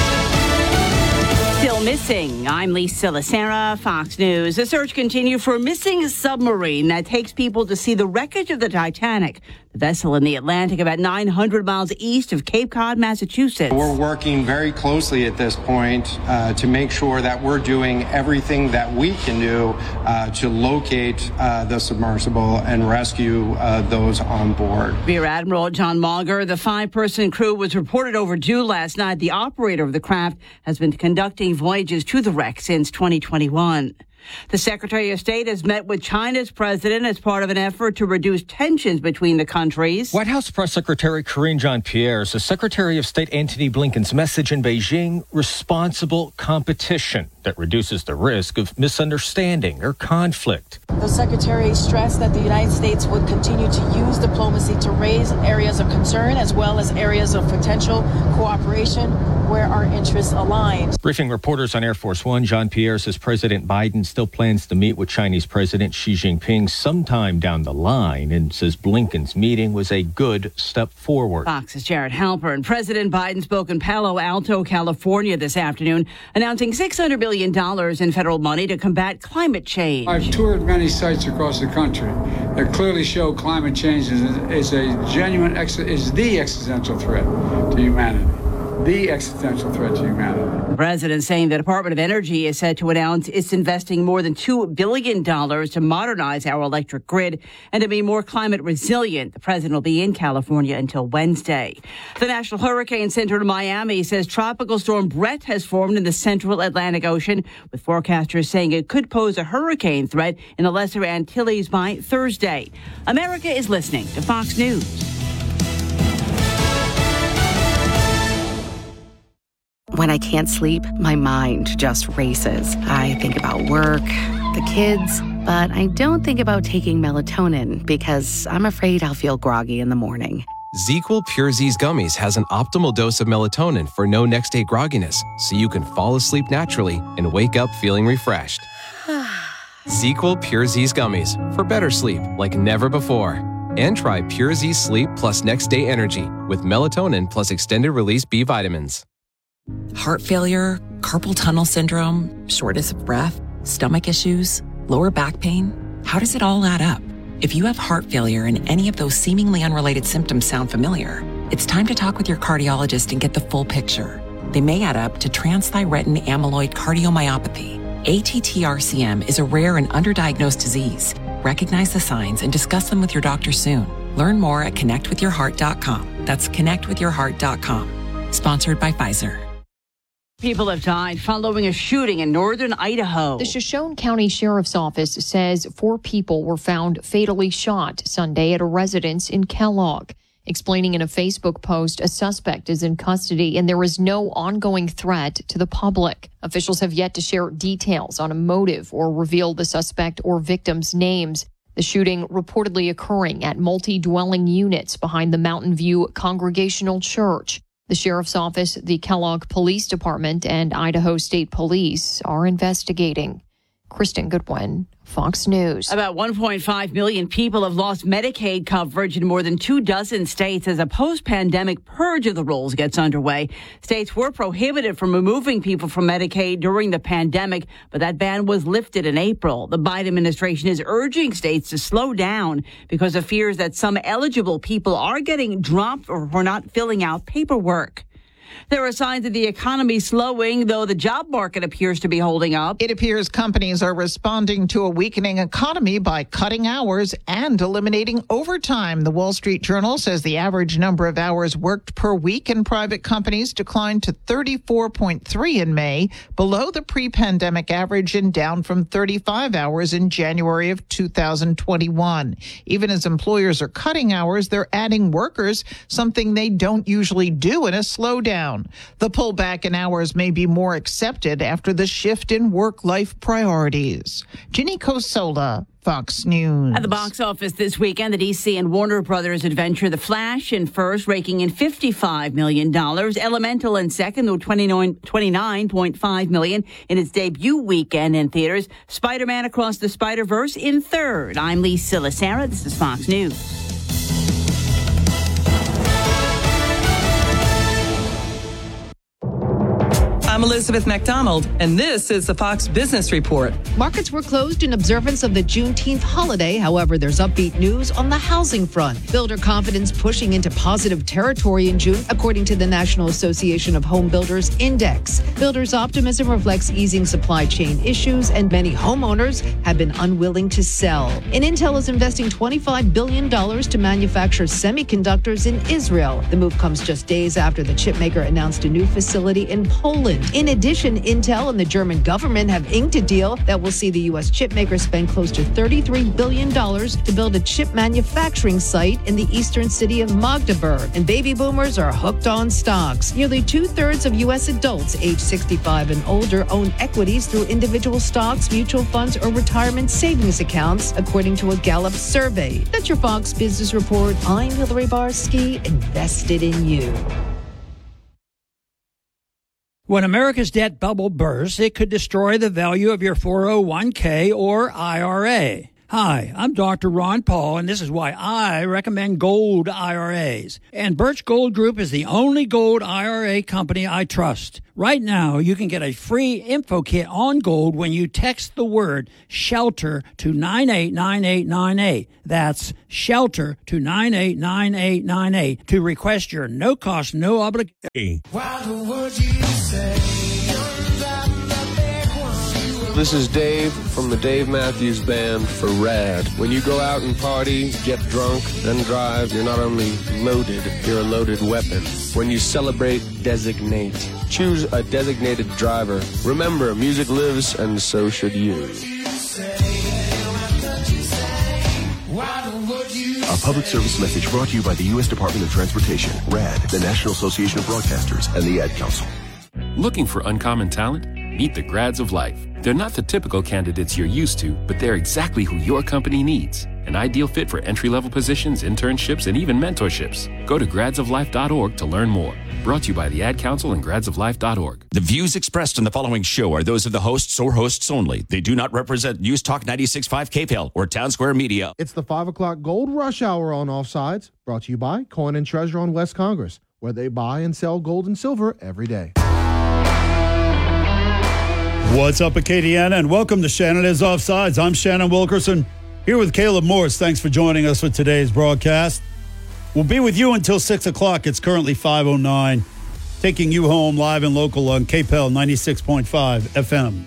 Still missing. I'm Lisa Lacera, Fox News. The search continues for a missing submarine that takes people to see the wreckage of the Titanic, the vessel in the Atlantic about nine hundred miles east of Cape Cod, Massachusetts. We're working very closely at this point uh, to make sure that we're doing everything that we can do uh, to locate uh, the submersible and rescue uh, those on board. Rear Admiral John Mauger, the five-person crew was reported overdue last night. The operator of the craft has been conducting voyages to the wreck since twenty twenty-one. The Secretary of State has met with China's president as part of an effort to reduce tensions between the countries. White House Press Secretary Karine Jean-Pierre says Secretary of State Antony Blinken's message in Beijing, responsible competition that reduces the risk of misunderstanding or conflict. The Secretary stressed that the United States would continue to use diplomacy to raise areas of concern as well as areas of potential cooperation where our interests align. Briefing reporters on Air Force One, Jean-Pierre says President Biden still plans to meet with Chinese President Xi Jinping sometime down the line and says Blinken's meeting was a good step forward. Fox's Jared Halpern. President Biden spoke in Palo Alto, California this afternoon, announcing six hundred billion dollars in federal money to combat climate change. I've toured many sites across the country that clearly show climate change is, is a genuine, is the existential threat to humanity. The existential threat to humanity. The president saying the Department of Energy is set to announce it's investing more than two billion dollars to modernize our electric grid and to be more climate resilient. The president will be in California until Wednesday. The National Hurricane Center in Miami says Tropical Storm Brett has formed in the central Atlantic Ocean, with forecasters saying it could pose a hurricane threat in the Lesser Antilles by Thursday. America is listening to Fox News. When I can't sleep, my mind just races. I think about work, the kids, but I don't think about taking melatonin because I'm afraid I'll feel groggy in the morning. ZzzQuil Pure Z's Gummies has an optimal dose of melatonin for no next-day grogginess, so you can fall asleep naturally and wake up feeling refreshed. ZzzQuil Pure Z's Gummies for better sleep like never before. And try Pure Z Sleep plus Next Day Energy with melatonin plus extended-release B vitamins. Heart failure, carpal tunnel syndrome, shortness of breath, stomach issues, lower back pain. How does it all add up? If you have heart failure and any of those seemingly unrelated symptoms sound familiar, it's time to talk with your cardiologist and get the full picture. They may add up to transthyretin amyloid cardiomyopathy. A T T R C M is a rare and underdiagnosed disease. Recognize the signs and discuss them with your doctor soon. Learn more at connect with your heart dot com. That's connect with your heart dot com. Sponsored by Pfizer. People have died following a shooting in northern Idaho. The Shoshone County Sheriff's Office says four people were found fatally shot Sunday at a residence in Kellogg. Explaining in a Facebook post, a suspect is in custody and there is no ongoing threat to the public. Officials have yet to share details on a motive or reveal the suspect or victims' names. The shooting reportedly occurring at multi-dwelling units behind the Mountain View Congregational Church. The Sheriff's Office, the Kellogg Police Department, and Idaho State Police are investigating. Kristen Goodwin, Fox News. About one point five million people have lost Medicaid coverage in more than two dozen states as a post-pandemic purge of the rolls gets underway. States were prohibited from removing people from Medicaid during the pandemic, but that ban was lifted in April. The Biden administration is urging states to slow down because of fears that some eligible people are getting dropped or for not filling out paperwork. There are signs of the economy slowing, though the job market appears to be holding up. It appears companies are responding to a weakening economy by cutting hours and eliminating overtime. The Wall Street Journal says the average number of hours worked per week in private companies declined to thirty-four point three in May, below the pre-pandemic average and down from thirty-five hours in January of two thousand twenty-one. Even as employers are cutting hours, they're adding workers, something they don't usually do in a slowdown. The pullback in hours may be more accepted after the shift in work-life priorities. Ginny Cosola, Fox News. At the box office this weekend, the D C and Warner Brothers adventure The Flash in first, raking in fifty-five million dollars. Elemental in second, with twenty-nine point five million dollars in its debut weekend in theaters. Spider-Man Across the Spider-Verse in third. I'm Lee Silasara. This is Fox News. I'm Elizabeth McDonald, and this is the Fox Business Report. Markets were closed in observance of the Juneteenth holiday. However, there's upbeat news on the housing front. Builder confidence pushing into positive territory in June, according to the National Association of Home Builders Index. Builders' optimism reflects easing supply chain issues, and many homeowners have been unwilling to sell. And Intel is investing twenty-five billion dollars to manufacture semiconductors in Israel. The move comes just days after the chipmaker announced a new facility in Poland. In addition, Intel and the German government have inked a deal that will see the U S chipmaker spend close to thirty-three billion dollars to build a chip manufacturing site in the eastern city of Magdeburg. And baby boomers are hooked on stocks. Nearly two-thirds of U S adults age sixty-five and older own equities through individual stocks, mutual funds, or retirement savings accounts, according to a Gallup survey. That's your Fox Business Report. I'm Hillary Barsky, invested in you. When America's debt bubble bursts, it could destroy the value of your four oh one k or I R A. Hi, I'm Doctor Ron Paul, and this is why I recommend gold I R As. And Birch Gold Group is the only gold I R A company I trust. Right now, you can get a free info kit on gold when you text the word SHELTER to nine eight nine eight nine eight. That's SHELTER to nine eight nine eight nine eight to request your no-cost, no obligation. This is Dave from the Dave Matthews Band for RAD. When you go out and party, get drunk, and drive, you're not only loaded, you're a loaded weapon. When you celebrate, designate. Choose a designated driver. Remember, music lives, and so should you. A public service message brought to you by the U S Department of Transportation, RAD, the National Association of Broadcasters, and the Ad Council. Looking for uncommon talent? Meet the grads of life. They're not the typical candidates you're used to, but they're exactly who your company needs. An ideal fit for entry-level positions, internships, and even mentorships. Go to grads of life dot org to learn more. Brought to you by the Ad Council and grads of life dot org. The views expressed in the following show are those of the hosts or hosts only. They do not represent News Talk ninety-six point five K P L or Town Square Media. It's the five o'clock Gold Rush Hour on Offsides, brought to you by Coin and Treasure on West Congress, where they buy and sell gold and silver every day. What's up, Acadiana, and welcome to Shannon is Offsides. I'm Shannon Wilkerson, here with Caleb Morris. Thanks for joining us for today's broadcast. We'll be with you until six o'clock. It's currently five oh nine, taking you home live and local on K P L ninety-six point five F M.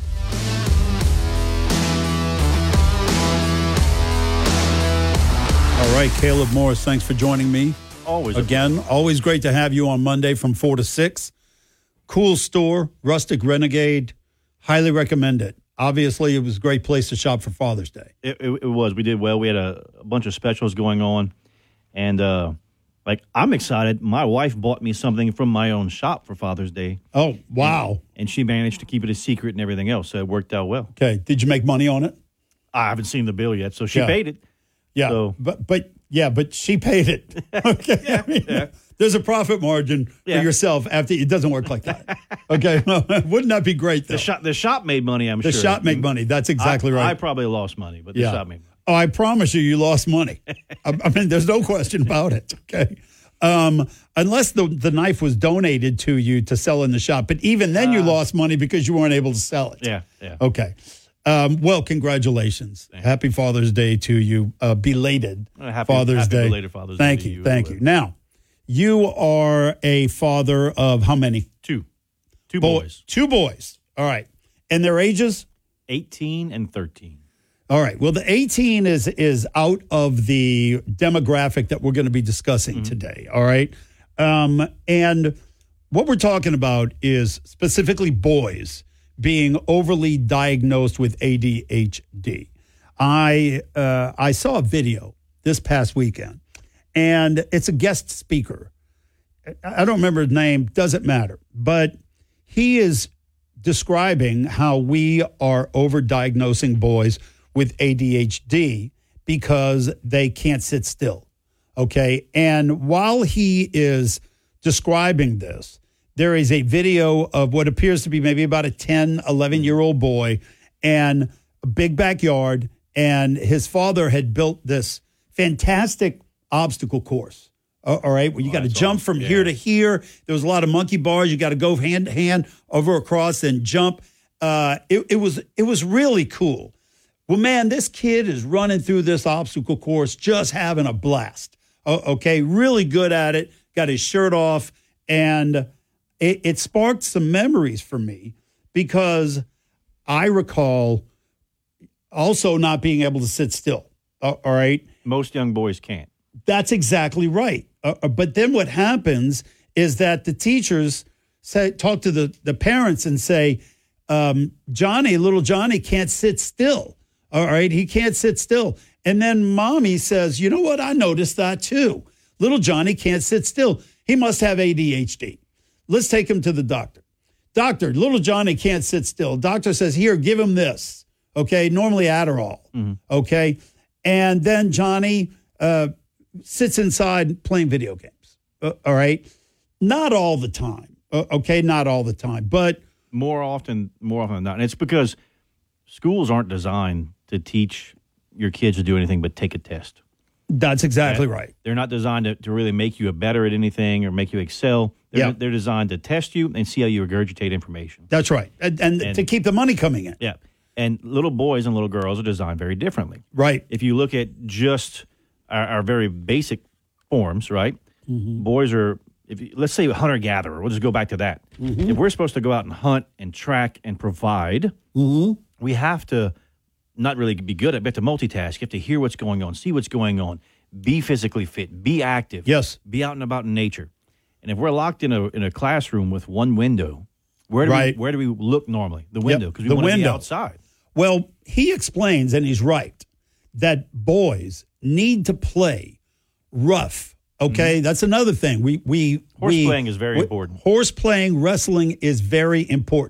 All right, Caleb Morris, thanks for joining me. Always. Again, always great to have you on Monday from four to six. Cool store, Rustic Renegade. Highly recommend it. Obviously, it was a great place to shop for Father's Day. It, it, it was. We did well. We had a, a bunch of specials going on. And, uh, like, I'm excited. My wife bought me something from my own shop for Father's Day. Oh, wow. And, and she managed to keep it a secret and everything else, so it worked out well. Okay. Did you make money on it? I haven't seen the bill yet, so she Yeah. paid it. Yeah. So, But, but yeah, but she paid it. Okay. I mean, yeah. There's a profit margin Yeah. for yourself after. It doesn't work like that. Okay. Wouldn't that be great, though? the shop, the shop made money, I'm The sure. shop make money. That's exactly I, right. I probably lost money, but the Yeah. shop made money. Oh, I promise you, you lost money. I, I mean, there's no question about it. Okay. Um, unless the, the knife was donated to you to sell in the shop. But even then, you Uh, lost money because you weren't able to sell it. Yeah, yeah. Okay. Um, well, congratulations. Happy Father's Day to you. Uh, belated Uh, happy- Father's happy Day. belated Father's Thank Day to you. you Thank as you. well. Now, you are a father of how many? Two. Two Bo- boys. Two boys. All right. And their ages? eighteen and thirteen. All right. Well, the eighteen is is out of the demographic that we're going to be discussing Mm-hmm. today. All right. Um, and what we're talking about is specifically boys being overly diagnosed with A D H D. I uh, I saw a video this past weekend, and it's a guest speaker. I don't remember his name. Doesn't matter. But he is describing how we are overdiagnosing boys with A D H D because they can't sit still. Okay. And while he is describing this, there is a video of what appears to be maybe about a ten, eleven year old boy and a big backyard. And his father had built this fantastic obstacle course. Uh, all right. Where you got to jump from Yeah. here to here. There was a lot of monkey bars. You got to go hand to hand over across, then jump. Uh, it, it was it was really cool. Well, man, this kid is running through this obstacle course, just having a blast. O- okay, really good at it. Got his shirt off, and it, it sparked some memories for me because I recall also not being able to sit still. Uh, all right. Most young boys can't. That's exactly right. Uh, uh, but then what happens is that the teachers say, talk to the, the parents and say, um, Johnny, little Johnny can't sit still. All right. He can't sit still. And then mommy says, you know what? I noticed that too. Little Johnny can't sit still. He must have A D H D. Let's take him to the doctor. Doctor, little Johnny can't sit still. Doctor says, here, give him this. Okay. Normally Adderall. Mm-hmm. Okay. And then Johnny uh, sits inside playing video games. Uh, all right. Not all the time. Uh, okay. Not all the time. But More often, more often than not. And it's because schools aren't designed to teach your kids to do anything but take a test. that's exactly Yeah. right. They're not designed to, to really make you a better at anything or make you excel. They're, Yeah. they're designed to test you and see how you regurgitate information. That's right. And, and, And- to keep the money coming in. Yeah. And little boys and little girls are designed very differently. Right. If you look at just our, our very basic forms, right? Mm-hmm. Boys are, if you, let's say hunter-gatherer. We'll just go back to that. Mhm. If we're supposed to go out and hunt and track and provide, Mm-hmm. we have to not really be good at it, but to multitask. You have to hear what's going on, see what's going on, be physically fit, be active. Yes. Be out and about in nature. And if we're locked in a in a classroom with one window, where do Right. we where do we look normally? The window, because we the want to be window. outside. Well, he explains, and he's right, that boys need to play rough. Okay, that's another thing. We we Horse we- playing is very we- important. Horse playing, wrestling is very important.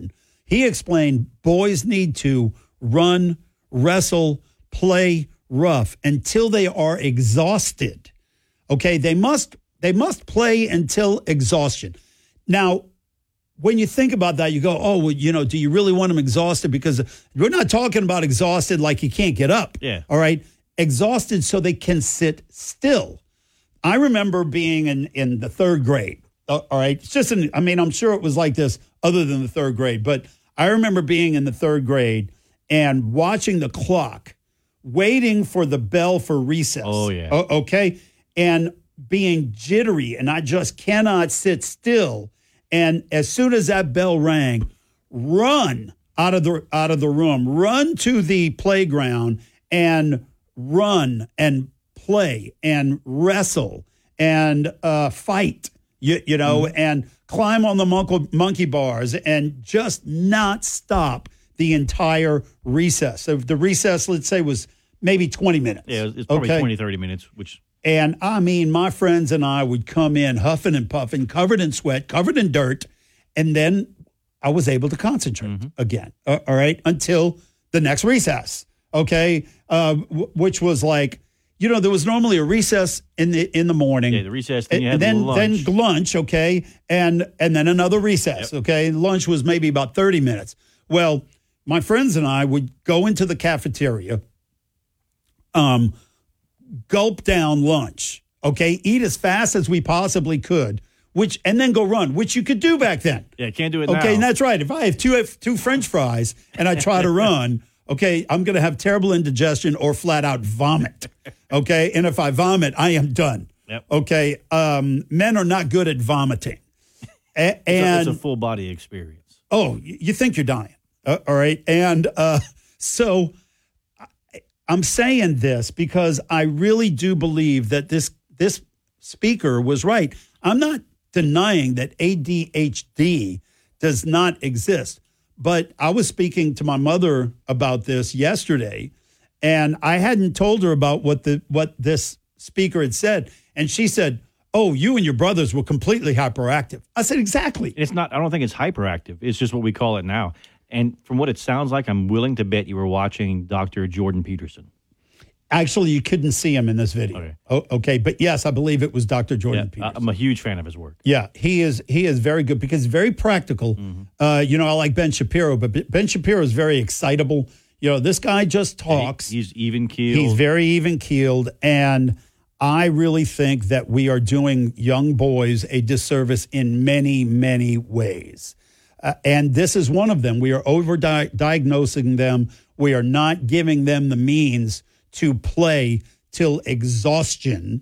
He explained boys need to run, wrestle, play rough until they are exhausted. Okay, they must they must play until exhaustion. Now, when you think about that, you go, oh, well, you know, do you really want them exhausted? Because we're not talking about exhausted like you can't get up. Yeah. All right. Exhausted so they can sit still. I remember being in, in the third grade. Uh, all right. It's just, an, I mean, I'm sure it was like this other than the third grade, but I remember being in the third grade and watching the clock, waiting for the bell for recess. Oh, yeah. O- okay. And being jittery, and I just cannot sit still. And as soon as that bell rang, run out of the out of the room, run to the playground and run and play and wrestle and uh, fight, you, you know, mm-hmm. and climb on the monkey, monkey bars and just not stop the entire recess. So the recess, let's say, was maybe twenty minutes. Yeah, it's probably okay? twenty, thirty minutes, which... And I mean, my friends and I would come in huffing and puffing, covered in sweat, covered in dirt, and then I was able to concentrate mm-hmm. again, uh, all right, until the next recess, okay, uh, w- which was like, you know, there was normally a recess in the in the morning. Yeah, the recess, then you had then, the lunch. Then lunch, okay, and, and then another recess, yep. okay. Lunch was maybe about thirty minutes. Well, my friends and I would go into the cafeteria, um, gulp down lunch, okay, eat as fast as we possibly could, which and then go run, which you could do back then. Yeah, can't do it now. Okay, and that's right. If I have two two French fries and I try to run, okay, I'm going to have terrible indigestion or flat out vomit. Okay, and if I vomit, I am done. Yep. Okay, um, men are not good at vomiting, a- it's, a, and it's a full body experience. Oh, you think you're dying? Uh, all right, and uh, so. I'm saying this because I really do believe that this this speaker was right. I'm not denying that A D H D does not exist, but I was speaking to my mother about this yesterday, and I hadn't told her about what the what this speaker had said, and she said, "Oh, you and your brothers were completely hyperactive." I said, "Exactly." It's not. I don't think it's hyperactive. It's just what we call it now. And from what it sounds like, I'm willing to bet you were watching Doctor Jordan Peterson. Actually, you couldn't see him in this video. Okay, oh, okay. But yes, I believe it was Doctor Jordan yeah, Peterson. I'm a huge fan of his work. Yeah, he is. He is very good because he's very practical. Mm-hmm. Uh, you know, I like Ben Shapiro, but Ben Shapiro is very excitable. You know, this guy just talks. He, he's even keeled. He's very even keeled, and I really think that we are doing young boys a disservice in many, many ways. Uh, and this is one of them. We are over-diagnosing them. We are not giving them the means to play till exhaustion.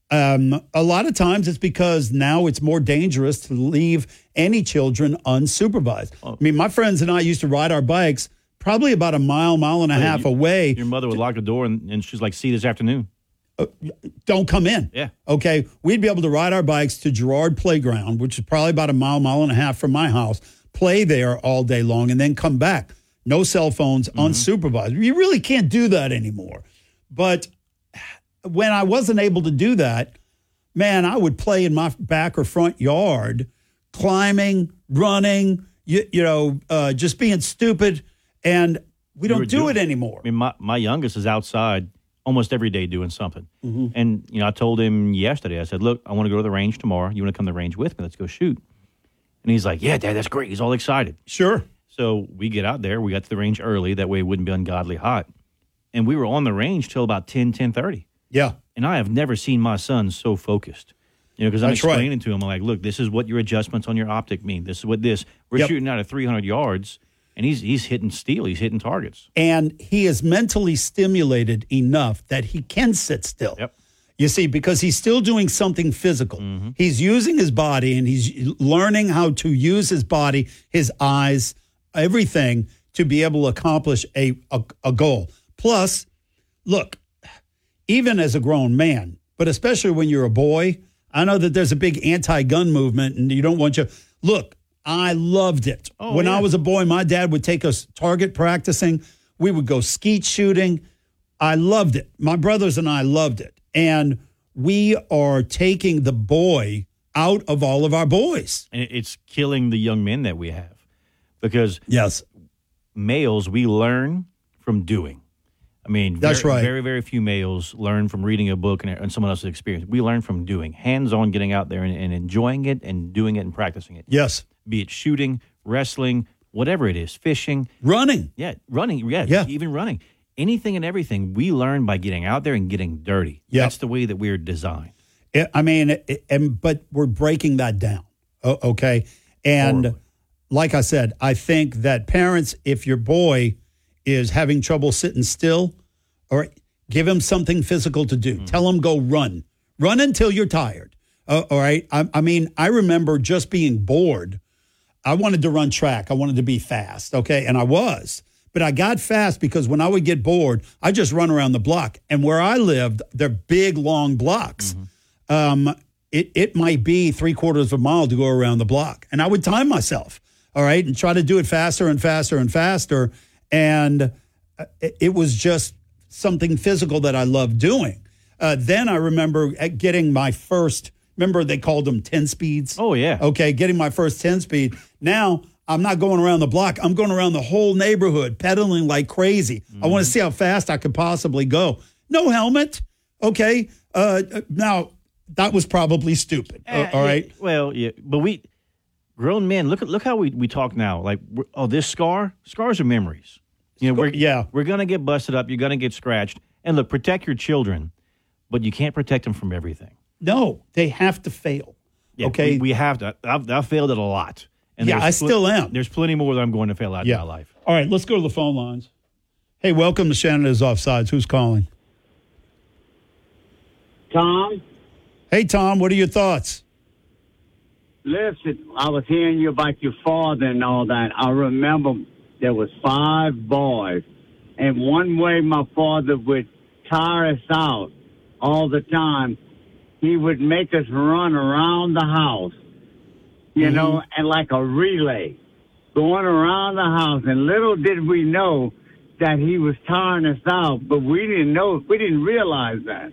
Um, a lot of times it's because now it's more dangerous to leave any children unsupervised. Oh. I mean, my friends and I used to ride our bikes probably about a mile, mile and a oh, half you, away. Your mother would lock the door and, and she's like, see you this afternoon. Uh, don't come in. Yeah. Okay. We'd be able to ride our bikes to Girard Playground, which is probably about a mile, mile and a half from my house, play there all day long, and then come back. No cell phones, mm-hmm. unsupervised. You really can't do that anymore. But when I wasn't able to do that, man, I would play in my back or front yard, climbing, running, you, you know, uh, just being stupid. And we don't do doing, it anymore. I mean, my, my youngest is outside almost every day doing something. Mm-hmm. And, you know, I told him yesterday, I said, look, I want to go to the range tomorrow. You want to come to the range with me? Let's go shoot. And he's like, yeah, Dad, that's great. He's all excited. Sure. So we get out there. We got to the range early. That way it wouldn't be ungodly hot. And we were on the range till about ten, ten thirty. Yeah. And I have never seen my son so focused. You know, because I'm That's explaining right. to him, I'm like, look, this is what your adjustments on your optic mean. This is what this. We're Yep. shooting out at three hundred yards, and he's he's hitting steel. He's hitting targets. And he is mentally stimulated enough that he can sit still. Yep. You see, because he's still doing something physical. Mm-hmm. He's using his body, and he's learning how to use his body, his eyes, everything to be able to accomplish a, a, a goal. Plus, look, even as a grown man, but especially when you're a boy, I know that there's a big anti-gun movement, and you don't want you. Look, I loved it. Oh, when yeah. I was a boy, my dad would take us target practicing. We would go skeet shooting. I loved it. My brothers and I loved it. And we are taking the boy out of all of our boys. And it's killing the young men that we have. because yes, males, we learn from doing. I mean, that's very, right. Very, very few males learn from reading a book and, and someone else's experience. We learn from doing, hands-on, getting out there and, and enjoying it and doing it and practicing it. Yes. Be it shooting, wrestling, whatever it is, fishing. Running. Yeah, running. Yeah, Yeah. even running. Anything and everything, we learn by getting out there and getting dirty. Yeah. That's the way that we're designed. It- I mean, it- and but we're breaking that down, o- okay? And Horribly. like I said, I think that parents, if your boy is having trouble sitting still, or give him something physical to do. Mm-hmm. Tell him go run. Run until you're tired. Uh, all right? I, I mean, I remember just being bored. I wanted to run track. I wanted to be fast, okay? And I was. But I got fast because when I would get bored, I just run around the block. And where I lived, they're big, long blocks. Mm-hmm. Um, it, it might be three quarters of a mile to go around the block. And I would time myself, all right, and try to do it faster and faster and faster. And it, it was just something physical that I loved doing. Uh, then I remember getting my first, remember they called them ten speeds? Oh, yeah. Okay, getting my first ten speed. Now I'm not going around the block. I'm going around the whole neighborhood, pedaling like crazy. Mm-hmm. I want to see how fast I could possibly go. No helmet. Okay. Uh, now, that was probably stupid. Uh, all right. Yeah, well, yeah, but we, grown men, look at look how we, we talk now. Like, oh, this scar, scars are memories. You know, we're, yeah. we're going to get busted up. You're going to get scratched. And look, protect your children, but you can't protect them from everything. No, they have to fail. Yeah, okay. We, we have to. I've, I've failed at a lot. And yeah, I pl- still am. There's plenty more that I'm going to fail at yeah. in my life. All right, let's go to the phone lines. Hey, welcome to Shannon is Offsides. Who's calling? Tom? Hey, Tom, what are your thoughts? Listen, I was hearing you about your father and all that. I remember there was five boys, and one way my father would tire us out all the time, he would make us run around the house, you mm-hmm. know, and like a relay, going around the house. And little did we know that he was tiring us out, but we didn't know, we didn't realize that.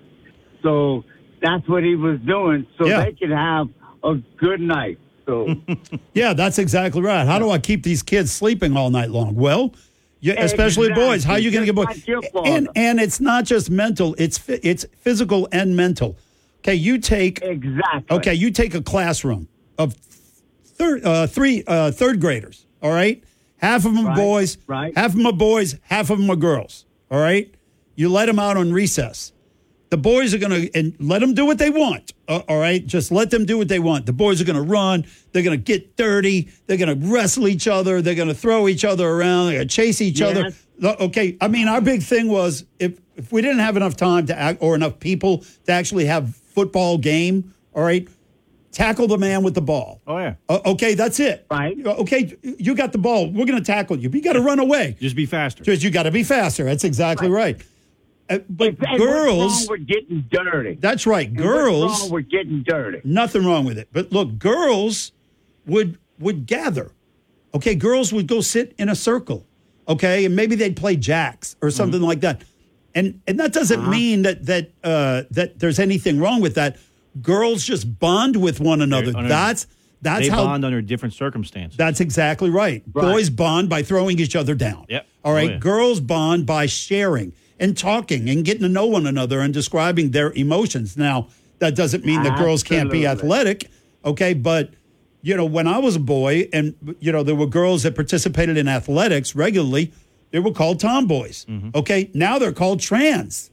So that's what he was doing, so yeah. they could have a good night. So, yeah, that's exactly right. How do I keep these kids sleeping all night long? Well, yeah, especially exactly. boys. How are you going to get boys? And and it's not just mental; it's it's physical and mental. Okay, you take exactly. Okay, you take a classroom of third uh, three uh, third graders. All right, half of them right. are boys, right. half of them are boys, half of them are girls. All right, you let them out on recess. The boys are going to, and let them do what they want, uh, all right? Just let them do what they want. The boys are going to run. They're going to get dirty. They're going to wrestle each other. They're going to throw each other around. They're going to chase each yes. other. Okay, I mean, our big thing was if, if we didn't have enough time to act or enough people to actually have football game, all right, tackle the man with the ball. Oh, yeah. Uh, okay, that's it. Right. Okay, you got the ball. We're going to tackle you. But you got to run away. Just be faster. Just you got to be faster. That's exactly right. right. Uh, but and girls, what's wrong with getting dirty? That's right. And girls, what's wrong with getting dirty? Nothing wrong with it. But look, girls would would gather. Okay, girls would go sit in a circle. Okay, and maybe they'd play jacks or something mm-hmm. like that. And and that doesn't uh-huh. mean that that uh, that there's anything wrong with that. Girls just bond with one another. Under, that's that's they how bond under different circumstances. That's exactly right. right. Boys bond by throwing each other down. Yep. All right. Oh, yeah. Girls bond by sharing and talking and getting to know one another and describing their emotions. Now, that doesn't mean that girls can't be athletic, okay? But, you know, when I was a boy and, you know, there were girls that participated in athletics regularly, they were called tomboys, mm-hmm. okay? Now they're called trans.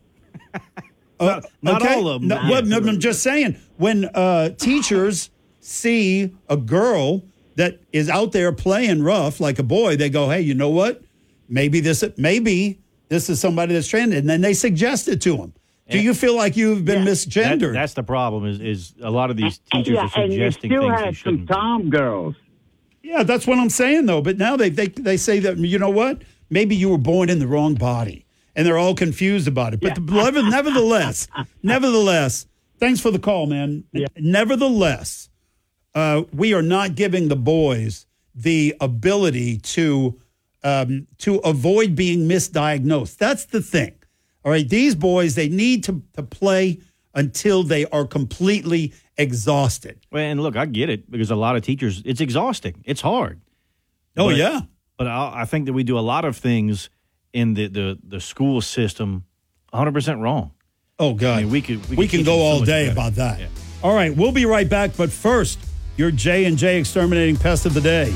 uh, not not okay? all of them. No, well, no, I'm just saying, when uh, teachers see a girl that is out there playing rough like a boy, they go, hey, you know what? Maybe this, maybe... This is somebody that's trans, and then they suggest it to them. Do you feel like you've been yeah. misgendered? That, that's the problem. Is is a lot of these teachers yeah, are suggesting and you still things had they shouldn't. some tom girls. Yeah, that's what I'm saying though. But now they they they say that, you know what? Maybe you were born in the wrong body, and they're all confused about it. But yeah. the, nevertheless, nevertheless, thanks for the call, man. Yeah. Nevertheless, uh, we are not giving the boys the ability to. Um, to avoid being misdiagnosed. That's the thing. All right, these boys, they need to, to play until they are completely exhausted. Well, and look, I get it because a lot of teachers, it's exhausting. It's hard. Oh, but, yeah. But I, I think that we do a lot of things in the, the, the school system one hundred percent wrong. Oh, God. I mean, we could we, we could can go so all much day better. about that. Yeah. All right, we'll be right back. But first, your J and J Exterminating Pest of the Day.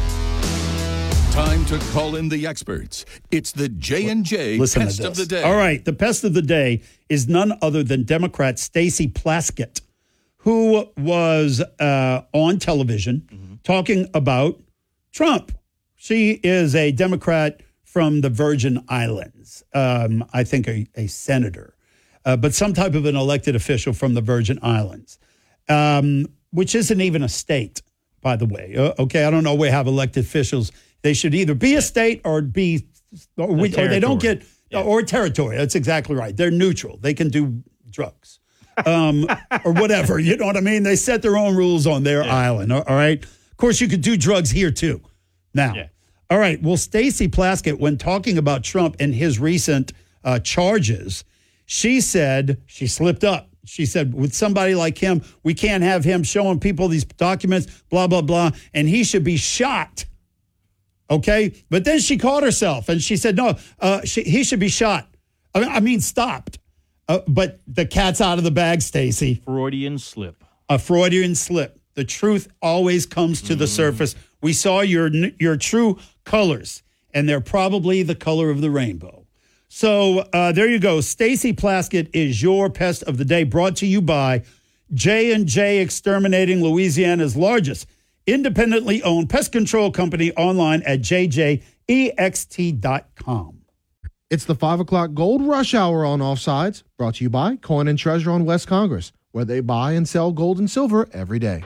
Time to call in the experts. It's the J and J Listen Pest to of this. the Day. All right, the pest of the day is none other than Democrat Stacey Plaskett, who was uh, on television mm-hmm. talking about Trump. She is a Democrat from the Virgin Islands, um, I think a, a senator, uh, but some type of an elected official from the Virgin Islands, um, which isn't even a state, by the way. Uh, okay, I don't know we have elected officials. They should either be a state or be, or, we, or they don't get, yeah. or territory. That's exactly right. They're neutral. They can do drugs um, or whatever. You know what I mean? They set their own rules on their yeah. island. All right. Of course, you could do drugs here too. Now, yeah. all right. Well, Stacey Plaskett, when talking about Trump and his recent uh, charges, she said she slipped up. She said, with somebody like him, we can't have him showing people these documents, blah, blah, blah, and he should be shot. Okay? But then she caught herself and she said, no, uh, she, he should be shot. I mean, I mean stopped. Uh, but the cat's out of the bag, Stacey. Freudian slip. A Freudian slip. The truth always comes to mm. the surface. We saw your your true colors, and they're probably the color of the rainbow. So uh, there you go. Stacey Plaskett is your pest of the day, brought to you by J and J Exterminating, Louisiana's largest independently owned pest control company, online at j j e x t dot com. It's the five o'clock gold rush hour on Offsides, brought to you by Coin and Treasure on West Congress, where they buy and sell gold and silver every day.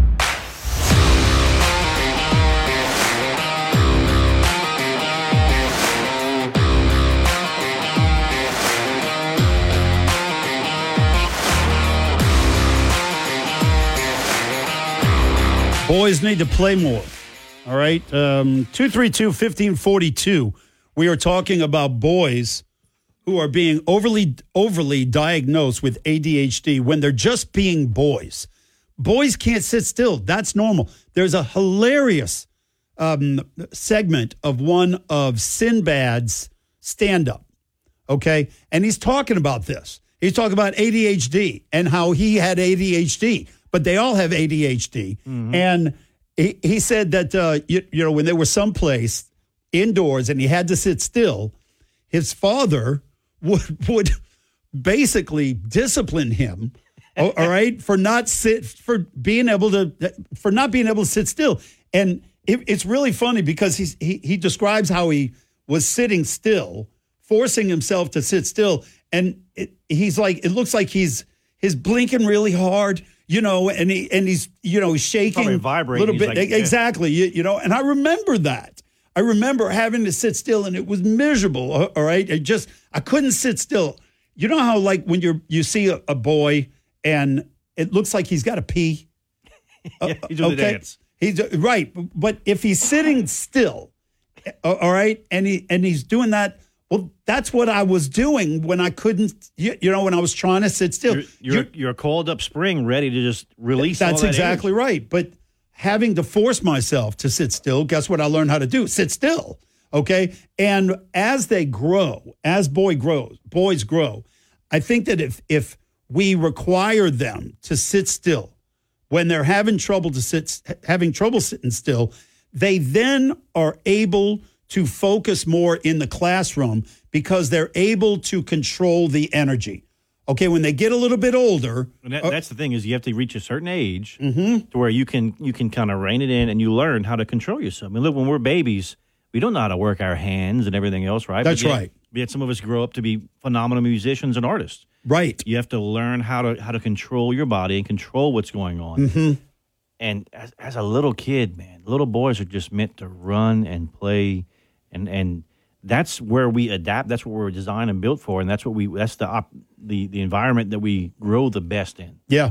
Boys need to play more. All right. Um, two three two, one five four two. We are talking about boys who are being overly, overly diagnosed with A D H D when they're just being boys. Boys can't sit still. That's normal. There's a hilarious um, segment of one of Sinbad's stand-up. Okay. And he's talking about this. He's talking about A D H D and how he had A D H D. But they all have A D H D. Mm-hmm. And he, he said that, uh, you, you know, when they were someplace indoors and he had to sit still, his father would would basically discipline him, all right, for not sit, for being able to, for not being able to sit still. And it, it's really funny because he's, he, he describes how he was sitting still, forcing himself to sit still. And it, he's like, it looks like he's, he's blinking really hard. You know, and he and he's you know shaking a little bit, like, exactly. Yeah. You, you know, and I remember that. I remember having to sit still, and it was miserable. All right, I just I couldn't sit still. You know how like when you you see a, a boy and it looks like he's got to pee. yeah, he's doing okay? the dance. He's right, but if he's sitting still, all right, and he and he's doing that. Well, that's what I was doing when I couldn't, you, you know, when I was trying to sit still. You're, you're, you're, you're a coiled up spring ready to just release all That's that exactly energy. right. But having to force myself to sit still, guess what I learned how to do? Sit still. Okay. And as they grow, as boy grows, boys grow, I think that if if we require them to sit still when they're having trouble to sit, having trouble sitting still, they then are able to focus more in the classroom because they're able to control the energy. Okay, when they get a little bit older, and that, uh, that's the thing is you have to reach a certain age mm-hmm. to where you can you can kind of rein it in and you learn how to control yourself. I mean, look, when we're babies, we don't know how to work our hands and everything else, right? That's but yet, right. But yet some of us grow up to be phenomenal musicians and artists. Right. You have to learn how to how to control your body and control what's going on. Mm-hmm. And as, as a little kid, man, little boys are just meant to run and play. And and that's where we adapt. That's what we're designed and built for, and that's what we. That's the op, the the environment that we grow the best in. Yeah,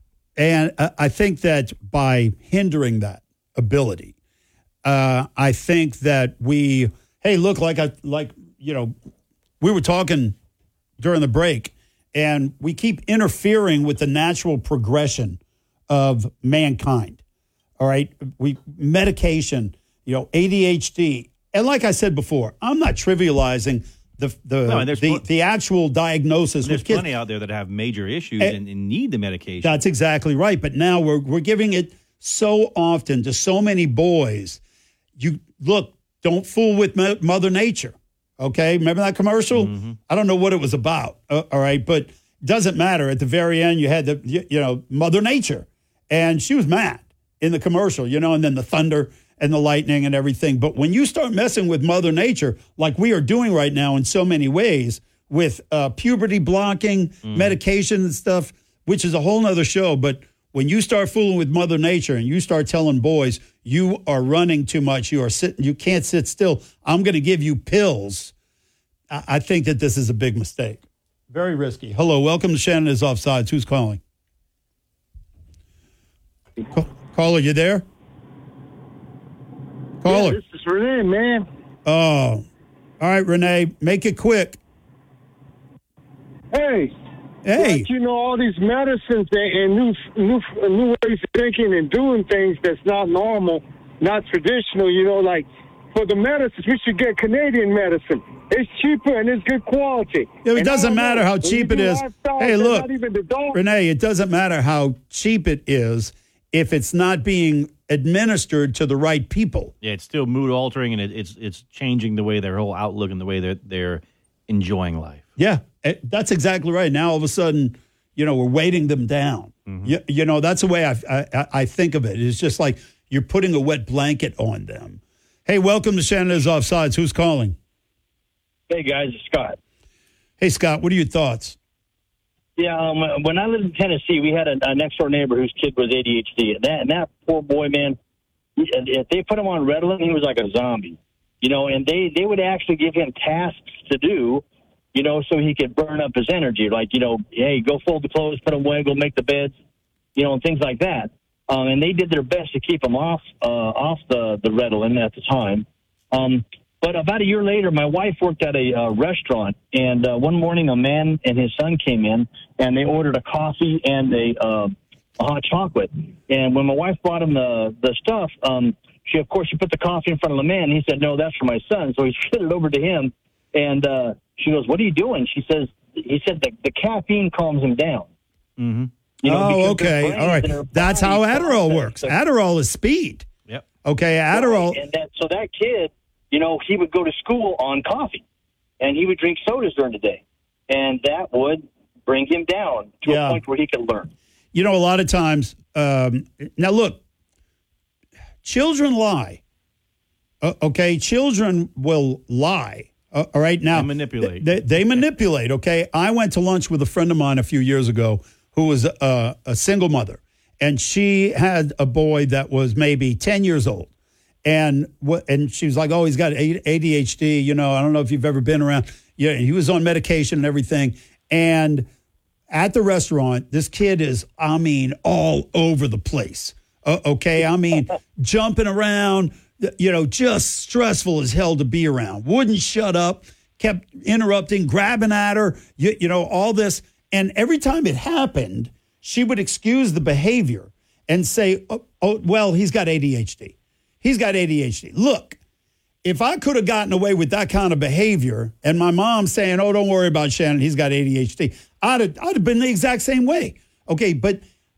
and I think that by hindering that ability, uh, I think that we. Hey, look, like I like you know, we were talking during the break, and we keep interfering with the natural progression of mankind. All right, we medication. you know, A D H D. And like I said before, I'm not trivializing the the No, and there's the, pl- the actual diagnosis There's with kids. plenty out there that have major issues And- and, and need the medication. That's exactly right. But now we're we're giving it so often to so many boys. You look, don't fool with mo- Mother Nature. Okay, remember that commercial? Mm-hmm. I don't know what it was about. Uh, all right, but it doesn't matter. At the very end, you had the you, you know Mother Nature, and she was mad in the commercial. You know, and then the thunder and the lightning and everything. But when you start messing with Mother Nature, like we are doing right now in so many ways, with uh, puberty blocking Mm. medication and stuff, which is a whole nother show. But when you start fooling with Mother Nature and you start telling boys you are running too much, you are sitting, you can't sit still, I'm going to give you pills, I, I think that this is a big mistake. Very risky. Hello, welcome to Shannon is Offsides. Who's calling? Ca- Caller, you there? Caller. Yeah, this is Renee, man. Oh, all right, Renee, make it quick. Hey. Hey. Like, you know, all these medicines and, and new, new, new ways of thinking and doing things that's not normal, not traditional, you know, like for the medicines, we should get Canadian medicine. It's cheaper and it's good quality. Yeah, it And doesn't I don't matter know, how when cheap you it do is. lifestyle, Hey, they're look, not even the dog- Renee, it doesn't matter how cheap it is if it's not being administered to the right people. Yeah, it's still mood altering, and it, it's it's changing the way their whole outlook and the way that they're enjoying life. Yeah, eh, that's exactly right. Now all of a sudden, you know, we're weighting them down. Mm-hmm. You, you know, that's the way I, I I think of it. It's just like you're putting a wet blanket on them. Hey, welcome to Shannon is Offsides. Who's calling? Hey, guys, it's Scott. Hey, Scott, what are your thoughts? Yeah, um, when I lived in Tennessee, we had a, a next-door neighbor whose kid was A D H D. And that, and that poor boy, man, he, if they put him on Ritalin, he was like a zombie. You know, and they, they would actually give him tasks to do, you know, so he could burn up his energy. Like, you know, hey, go fold the clothes, put them away, go make the beds, you know, and things like that. Um, and they did their best to keep him off uh, off the, the Ritalin at the time. Um, but about a year later, my wife worked at a uh, restaurant, and uh, one morning a man and his son came in, and they ordered a coffee and a, uh, a hot chocolate. And when my wife brought him the, the stuff, um, she, of course, she put the coffee in front of the man. He said, no, that's for my son. So he slid it over to him, and uh, she goes, what are you doing? She says, he said the, the caffeine calms him down. Mm-hmm. You know, oh, because their okay. All right. brains and their That's how bodies Adderall process works. the- Adderall is speed. Yep. Okay, Adderall. Right. And that, so that kid, you know, he would go to school on coffee, and he would drink sodas during the day, and that would bring him down to Yeah. a point where he could learn. You know, a lot of times, um, now look, children lie. Uh, okay, children will lie. Uh, all right, now They manipulate. They, they manipulate. Okay, I went to lunch with a friend of mine a few years ago who was a, a single mother, and she had a boy that was maybe ten years old, and what? And she was like, "Oh, he's got A D H D." You know, I don't know if you've ever been around. Yeah, he was on medication and everything, and at the restaurant, this kid is, I mean, all over the place. Uh, okay, I mean, jumping around, you know, just stressful as hell to be around. Wouldn't shut up, kept interrupting, grabbing at her, you, you know, all this. And every time it happened, she would excuse the behavior and say, oh, oh well, he's got A D H D. He's got A D H D. Look, if I could have gotten away with that kind of behavior and my mom saying, oh, don't worry about Shannon, he's got A D H D, I'd have, I'd have been the exact same way. Okay, but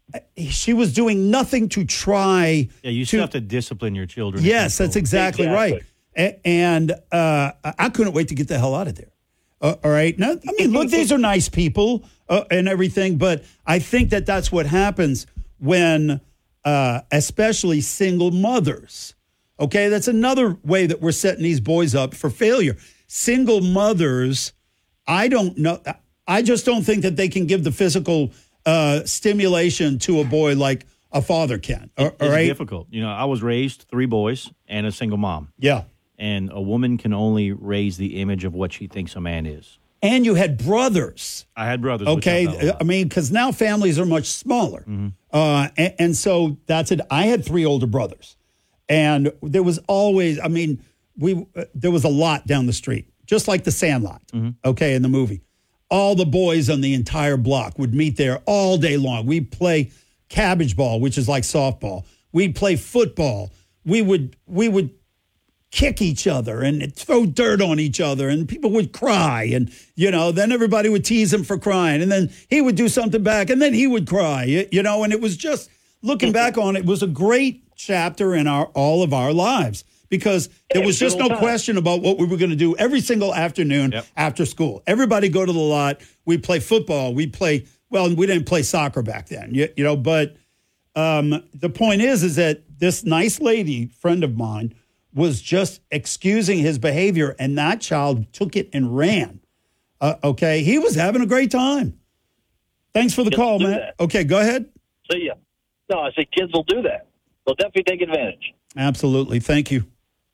she was doing nothing to try. Yeah, you to, still have to discipline your children. Yes, that's exactly, Exactly. right. A- And uh, I couldn't wait to get the hell out of there. Uh, all right. Now, I mean, look, these are nice people uh, and everything, but I think that that's what happens when, uh, especially single mothers. Okay, that's another way that we're setting these boys up for failure. Single mothers, I don't know. I just don't think that they can give the physical uh, stimulation to a boy like a father can. All It's right? difficult. You know, I was raised three boys and a single mom. Yeah. And a woman can only raise the image of what she thinks a man is. And you had brothers. I had brothers. which Okay, helped out a lot. I mean, because now families are much smaller, Mm-hmm. uh, and, and so that's it. I had three older brothers, and there was always, I mean, we uh, there was a lot down the street, just like the Sandlot. Mm-hmm. Okay, in the movie, all the boys on the entire block would meet there all day long. We'd play cabbage ball, which is like softball. We'd play football. We would we would kick each other and throw dirt on each other, and people would cry, and you know, then everybody would tease him for crying, and then he would do something back, and then he would cry, you know, and it was just, looking back on it, it was a great chapter in our all of our lives, because there was just no question about what we were going to do every single afternoon yep. after school. Everybody go to the lot. We play football. We play, well, we didn't play soccer back then, you, you know, but um, the point is, is that this nice lady, friend of mine, was just excusing his behavior, and that child took it and ran. Uh, okay, he was having a great time. Thanks for the Kids call, do man. that. Okay, go ahead. See ya. No, I say kids will do that. They'll definitely take advantage. Absolutely. Thank you.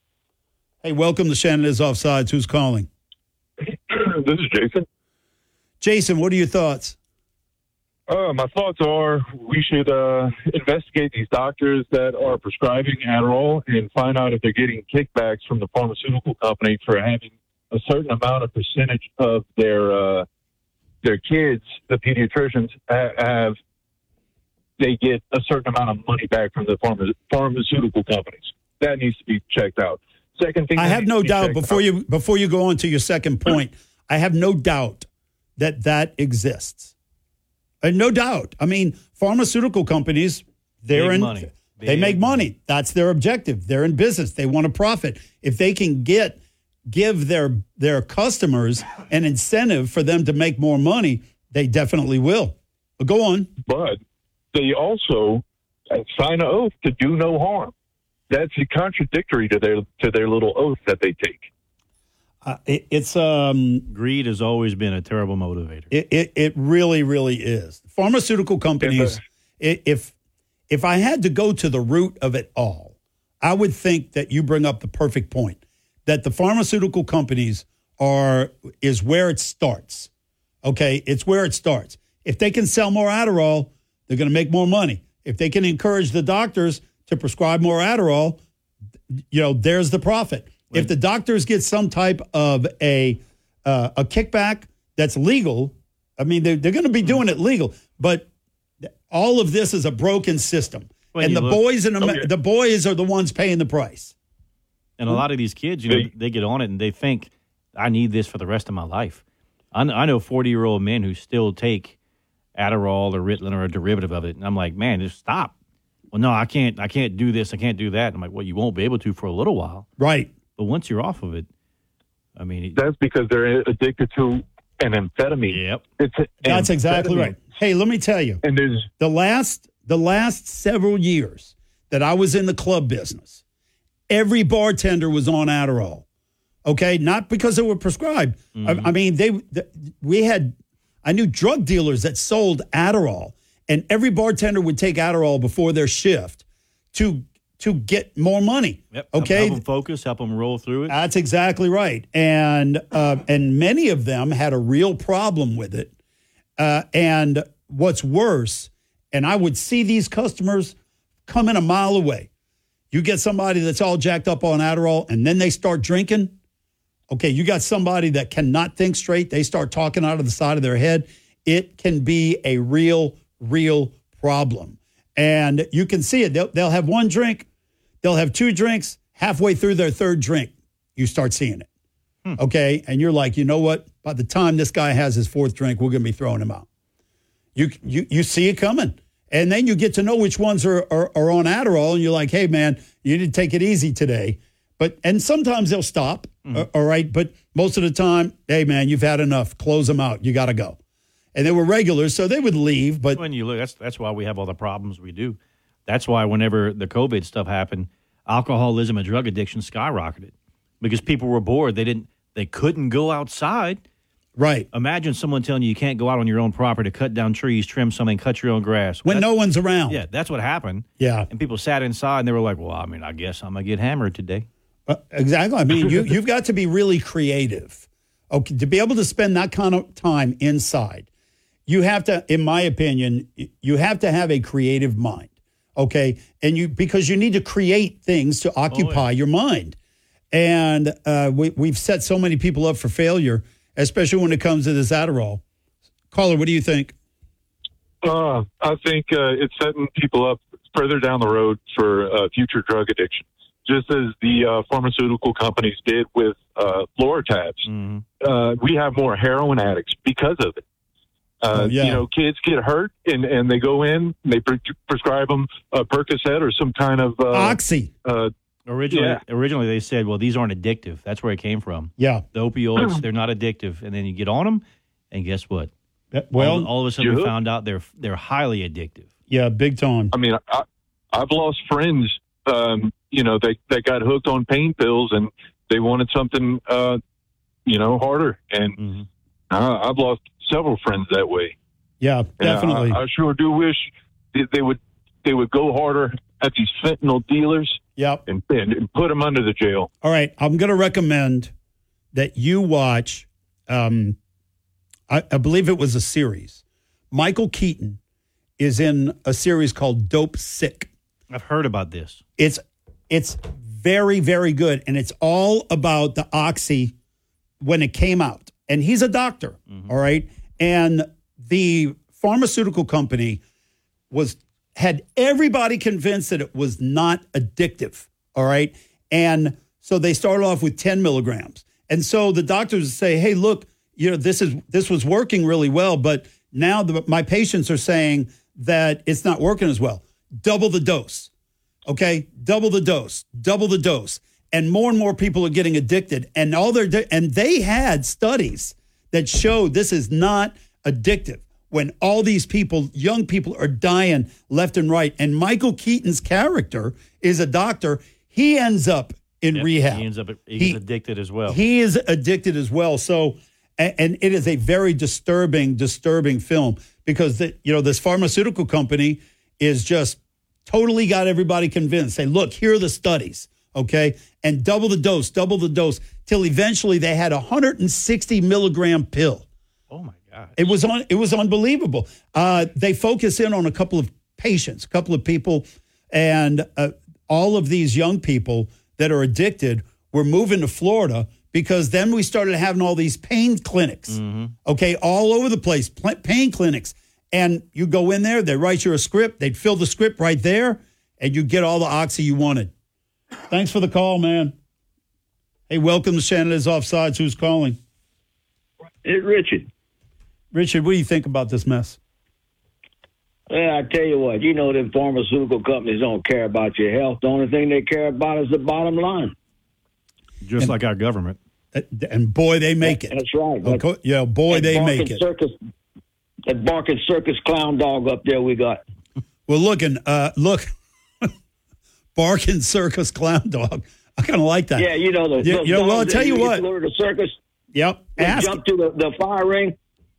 Hey, welcome to Shannon is Offsides. Who's calling? This is Jason. Jason, what are your thoughts? Uh, my thoughts are we should uh, investigate these doctors that are prescribing Adderall and find out if they're getting kickbacks from the pharmaceutical company for having a certain amount of percentage of their uh, their kids, the pediatricians, ha- have, they get a certain amount of money back from the pharma- pharmaceutical companies. That needs to be checked out. Second thing, I have no doubt before out. you before you go on to your second point, I have no doubt that that exists. Uh, no doubt. I mean, pharmaceutical companies, they're Big in money. they Big make money. That's their objective. They're in business. They want to profit. If they can get give their their customers an incentive for them to make more money, they definitely will. But go on. But they also sign an oath to do no harm. That's contradictory to their to their little oath that they take. Uh, it, it's um, greed has always been a terrible motivator. It it, it really really is. Pharmaceutical companies. i- If if I had to go to the root of it all, I would think that you bring up the perfect point. That the pharmaceutical companies are is where it starts. Okay, it's where it starts. If they can sell more Adderall, they're going to make more money. If they can encourage the doctors to prescribe more Adderall, you know, there's the profit. If the doctors get some type of a uh, a kickback that's legal, I mean, they're, they're going to be doing it legal. But all of this is a broken system, When and you the look- boys and Okay. the boys are the ones paying the price. And a lot of these kids, you know, they get on it and they think, I need this for the rest of my life. I kn- I know forty-year-old men who still take Adderall or Ritalin or a derivative of it. And I'm like, man, just stop. Well, no, I can't. I can't do this. I can't do that. And I'm like, well, you won't be able to for a little while. Right. But once you're off of it, I mean. It, That's because they're addicted to an amphetamine. Yep. It's a- That's exactly amphetamine. right. Hey, let me tell you. And there's the last the last several years that I was in the club business, every bartender was on Adderall. Okay, not because they were prescribed. I, I mean, they th- we had I knew drug dealers that sold Adderall, and every bartender would take Adderall before their shift to to get more money. Yep. Okay, Help them focus, help them roll through it. that's exactly right. And uh, and many of them had a real problem with it. Uh, and what's worse, and I would see these customers coming a mile away. You get somebody that's all jacked up on Adderall, and then they start drinking. Okay, you got somebody that cannot think straight. They start talking out of the side of their head. It can be a real, real problem. And you can see it. They'll, they'll have one drink. They'll have two drinks. Halfway through their third drink, you start seeing it. Hmm. Okay, and you're like, you know what? By the time this guy has his fourth drink, we're going to be throwing him out. You you you see it coming. And then you get to know which ones are, are, are on Adderall, and you're like, hey, man, you need to take it easy today. But and sometimes they'll stop, uh, all right? But most of the time, hey, man, you've had enough. Close them out. You got to go. And they were regulars, so they would leave. But when you look, that's that's why we have all the problems we do. That's why whenever the COVID stuff happened, alcoholism and drug addiction skyrocketed because people were bored. They didn't, they couldn't go outside. Right. Imagine someone telling you you can't go out on your own property to cut down trees, trim something, cut your own grass. when That's- no one's around. Yeah, that's what happened. Yeah. And people sat inside and they were like, well, I mean, I guess I'm going to get hammered today. Uh, exactly. I mean, you, you've got to be really creative. Okay, to be able to spend that kind of time inside, you have to, in my opinion, you have to have a creative mind. Okay, and you because you need to create things to occupy Oh, yeah. your mind, and uh, we, we've set so many people up for failure, especially when it comes to this Adderall. Caller, what do you think? Uh, I think uh, it's setting people up further down the road for uh, future drug addiction. just as the uh, pharmaceutical companies did with uh, Lortabs. Mm-hmm. Uh, we have more heroin addicts because of it. Uh, Oh, yeah. You know, kids get hurt and, and they go in, and they pre- prescribe them a Percocet or some kind of uh, Oxy. Uh, Originally, Yeah. originally they said, well, these aren't addictive. That's where it came from. Yeah. The opioids, they're not addictive. And then you get on them, and guess what? well, all, all of a sudden you we hook. found out they're they're highly addictive. Yeah, big time. I mean, I, I've lost friends. Um, you know, they they got hooked on pain pills and they wanted something, uh, you know, harder. And Mm-hmm. uh, I've lost several friends that way. Yeah, And definitely. I, I sure do wish that they would they would go harder at these fentanyl dealers. Yep. And, and, and put them under the jail. All right, I'm going to recommend that you watch. Um, I, I believe it was a series. Michael Keaton is in a series called Dope Sick. I've heard about this. It's it's very very good, and it's all about the Oxy when it came out. And he's a doctor, all right. And the pharmaceutical company was had everybody convinced that it was not addictive, all right. And so they started off with ten milligrams, and so the doctors would say, "Hey, look, you know this is this was working really well, but now the, my patients are saying that it's not working as well. Double the dose." Okay, double the dose, double the dose, and more and more people are getting addicted. And all they're do- and they had studies that showed this is not addictive. When all these people, young people, are dying left and right, and Michael Keaton's character is a doctor, he ends up in Yep, rehab. He ends up he's He- addicted as well. He is addicted as well. So, and, and it is a very disturbing, disturbing film because the, you know this pharmaceutical company is just totally got everybody convinced. Say, look, here are the studies, okay, and double the dose, double the dose, till eventually they had a one hundred sixty milligram pill. Oh my God! It was on. It was unbelievable. Uh, they focus in on a couple of patients, a couple of people, and uh, all of these young people that are addicted were moving to Florida because then we started having all these pain clinics. Mm-hmm. Okay, all over the place, pl- pain clinics, and you go in there, they write you a script, they'd fill the script right there, and you get all the Oxy you wanted. Thanks for the call, man. Hey, welcome to Shannon's Offsides. Who's calling? It's Richard. Richard, what do you think about this mess? Yeah, I tell you what, you know them pharmaceutical companies don't care about your health. The only thing they care about is the bottom line. Just And- like our government. And boy, they make it. That's right. Of course, yeah, boy, That they barking make it. Circus, that barking circus clown dog up there we got. Well, looking, uh, look, barking circus clown dog. I kind of like that. Yeah, you know the. Yeah, those you know, well, I'll dogs tell that you used what. to go to the circus. Yep. They Ask, jump to the, the fire ring.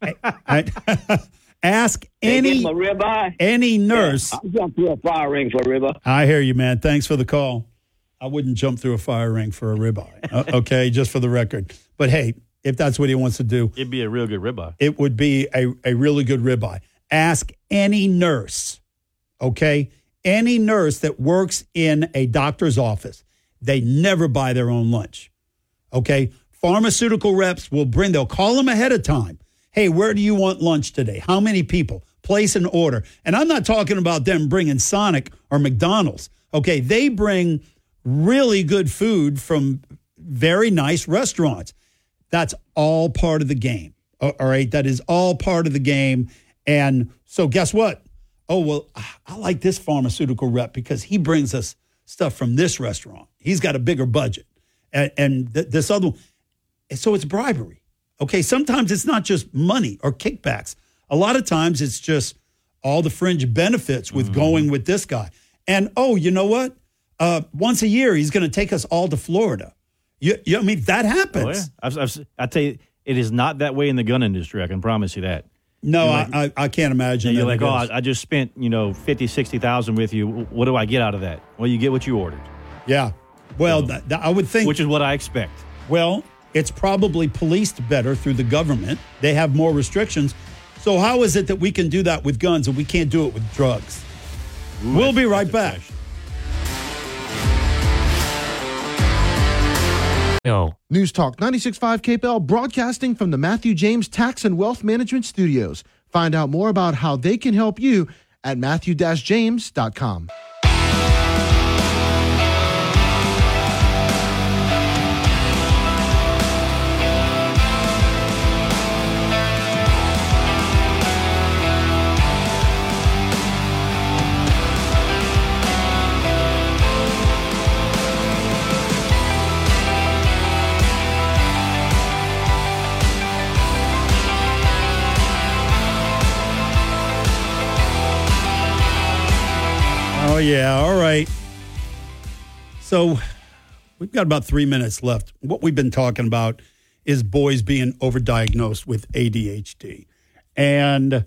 ask They any give 'em a ribeye. any nurse. Yeah, I jump to a fire ring for a ribeye. I hear you, man. Thanks for the call. I wouldn't jump through a fire ring for a ribeye. uh, okay, just for the record. But hey, if that's what he wants to do, It'd be a real good ribeye. it would be a, a really good ribeye. Ask any nurse, okay? Any nurse that works in a doctor's office. They never buy their own lunch, okay? Pharmaceutical reps will bring, they'll call them ahead of time. Hey, where do you want lunch today? How many people? Place an order. And I'm not talking about them bringing Sonic or McDonald's, okay? They bring really good food from very nice restaurants. That's all part of the game. All right. That is all part of the game. And so guess what? Oh, well, I like this pharmaceutical rep because he brings us stuff from this restaurant. He's got a bigger budget. And, and th- this other one. So it's bribery. Okay. Sometimes it's not just money or kickbacks. A lot of times it's just all the fringe benefits with mm-hmm. going with this guy. And, oh, you know what? Uh, once a year, he's going to take us all to Florida. You, you, I mean, that happens. Oh, yeah. I've, I've, I tell you, it is not that way in the gun industry. I can promise you that. No, like, I, I, I can't imagine. You're that like, oh, I, I just spent, you know, fifty, sixty thousand with you. What do I get out of that? Well, you get what you ordered. Yeah. Well, so, th- th- I would think. Which is what I expect. Well, it's probably policed better through the government. They have more restrictions. So how is it that we can do that with guns and we can't do it with drugs? Ooh, we'll be right back. Question. No. News Talk ninety-six point five K P L broadcasting from the Matthew James Tax and Wealth Management Studios. Find out more about how they can help you at matthew dash james dot com. yeah. All right. So we've got about three minutes left. What we've been talking about is boys being overdiagnosed with A D H D. And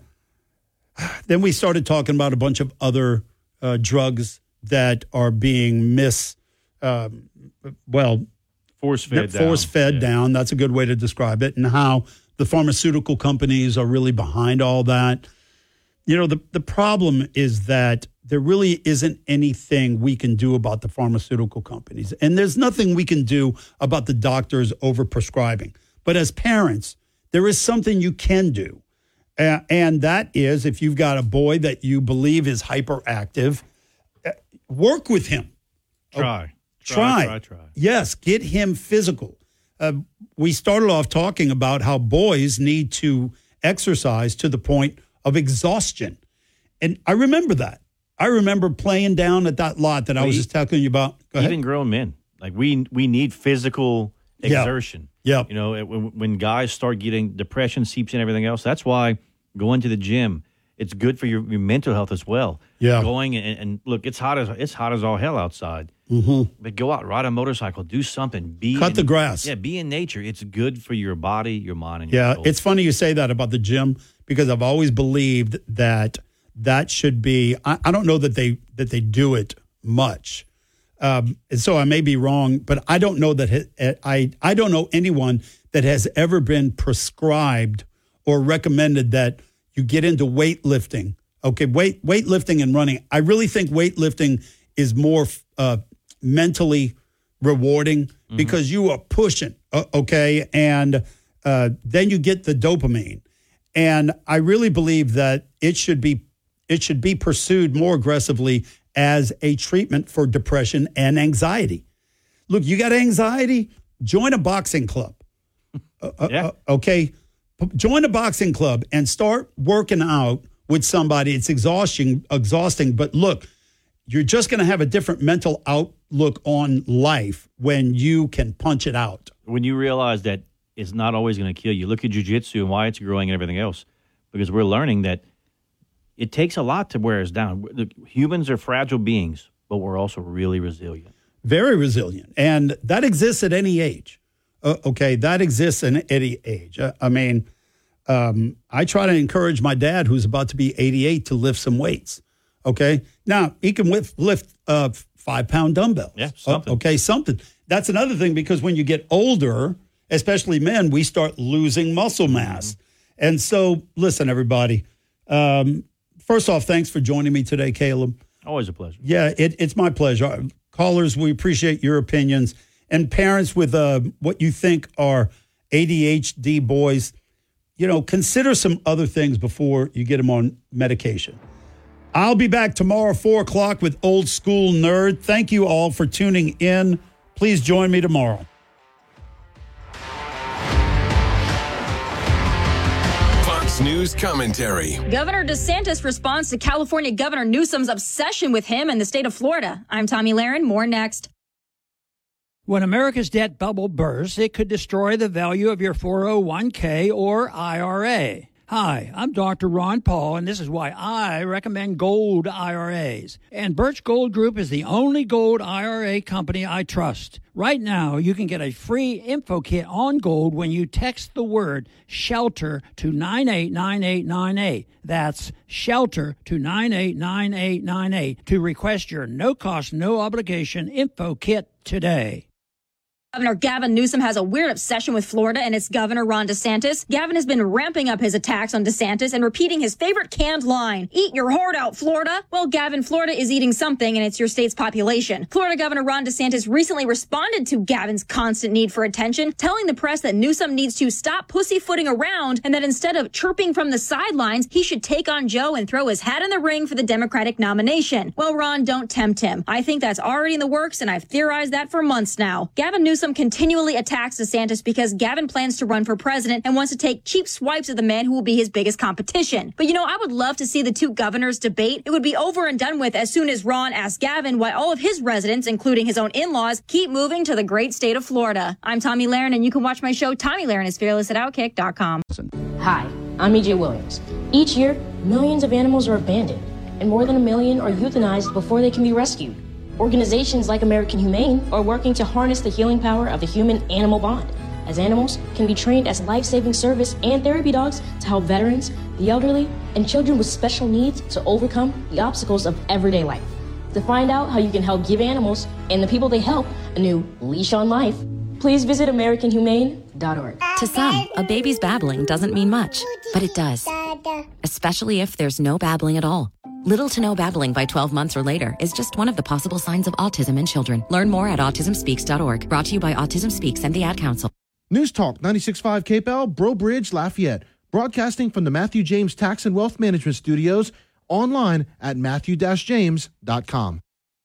then we started talking about a bunch of other uh, drugs that are being mis, um, well, force fed down. Force fed yeah. down. That's a good way to describe it. And how the pharmaceutical companies are really behind all that. You know, the, the problem is that there really isn't anything we can do about the pharmaceutical companies. And there's nothing we can do about the doctors overprescribing. But as parents, there is something you can do. Uh, and that is, if you've got a boy that you believe is hyperactive, uh, work with him. Try. Try. Try, try, try. Yes, get him physical. Uh, we started off talking about how boys need to exercise to the point of exhaustion. And I remember that. I remember playing down at that lot that I was just telling you about. Go Even ahead. grown men. Like, we we need physical exertion. Yeah. You know, it, when, when guys start getting depression, seeps, and everything else, that's why going to the gym, it's good for your, your mental health as well. Yeah. Going and, and look, it's hot as it's hot as all hell outside. Mm-hmm. But go out, ride a motorcycle, do something. Be Cut in, the grass. Yeah, be in nature. It's good for your body, your mind, and your Yeah, soul. it's funny you say that about the gym because I've always believed that that should be. I, I don't know that they that they do it much, um, and so I may be wrong, but I don't know that ha- I I don't know anyone that has ever been prescribed or recommended that you get into weightlifting. Okay, weight weightlifting and running. I really think weightlifting is more uh, mentally rewarding mm-hmm. because you are pushing. Uh, okay, and uh, then you get the dopamine. And I really believe that it should be it should be pursued more aggressively as a treatment for depression and anxiety. Look, you got anxiety? Join a boxing club. Uh, yeah. uh, okay, P- join a boxing club and start working out with somebody. It's exhausting, exhausting. But look, you're just going to have a different mental outlook on life when you can punch it out. When you realize that it's not always going to kill you. Look at jiu-jitsu and why it's growing and everything else. Because we're learning that it takes a lot to wear us down. Look, humans are fragile beings, but we're also really resilient. Very resilient. And that exists at any age. Uh, okay, that exists at any age. Uh, I mean, um, I try to encourage my dad, who's about to be eighty-eight, to lift some weights. Okay? Now, he can lift, lift uh, five-pound dumbbells. Yeah, something. Uh, okay, something. That's another thing because when you get older, especially men, we start losing muscle mass. Mm-hmm. And so, listen, everybody. Um, first off, thanks for joining me today, Caleb. Always a pleasure. Yeah, it, it's my pleasure. Callers, we appreciate your opinions. And parents with uh, what you think are A D H D boys, you know, consider some other things before you get them on medication. I'll be back tomorrow, four o'clock with Old School Nerd. Thank you all for tuning in. Please join me tomorrow. Fox News commentary. Governor DeSantis responds to California Governor Newsom's obsession with him in the state of Florida. I'm Tommy Lahren. More next. When America's debt bubble bursts, it could destroy the value of your four oh one k or I R A. Hi, I'm Doctor Ron Paul, and this is why I recommend gold I R As. And Birch Gold Group is the only gold I R A company I trust. Right now, you can get a free info kit on gold when you text the word SHELTER to nine eight nine eight nine eight. That's SHELTER to nine eight nine eight nine eight to request your no-cost, no-obligation info kit today. Governor Gavin Newsom has a weird obsession with Florida and its governor, Ron DeSantis. Gavin has been ramping up his attacks on DeSantis and repeating his favorite canned line, "Eat your heart out, Florida." Well, Gavin, Florida is eating something, and it's your state's population. Florida Governor Ron DeSantis recently responded to Gavin's constant need for attention, telling the press that Newsom needs to stop pussyfooting around and that instead of chirping from the sidelines, he should take on Joe and throw his hat in the ring for the Democratic nomination. Well, Ron, don't tempt him. I think that's already in the works, and I've theorized that for months now. Gavin Newsom continually attacks DeSantis because Gavin plans to run for president and wants to take cheap swipes at the man who will be his biggest competition. But you know, I would love to see the two governors debate. It would be over and done with as soon as Ron asks Gavin why all of his residents, including his own in-laws, keep moving to the great state of Florida. I'm Tommy Lahren, and you can watch my show Tommy Lahren is Fearless at Outkick dot com. Hi, I'm E J Williams. Each year, millions of animals are abandoned. and more than a million are euthanized before they can be rescued. Organizations like American Humane are working to harness the healing power of the human-animal bond, as animals can be trained as life-saving service and therapy dogs to help veterans, the elderly, and children with special needs to overcome the obstacles of everyday life. To find out how you can help give animals and the people they help a new leash on life, please visit American Humane dot org. To some, a baby's babbling doesn't mean much, but it does. Especially if there's no babbling at all. Little to no babbling by twelve months or later is just one of the possible signs of autism in children. Learn more at autism speaks dot org. Brought to you by Autism Speaks and the Ad Council. News Talk ninety-six point five K P L, Breaux Bridge, Lafayette. Broadcasting from the Matthew James Tax and Wealth Management Studios. Online at matthew dash james dot com.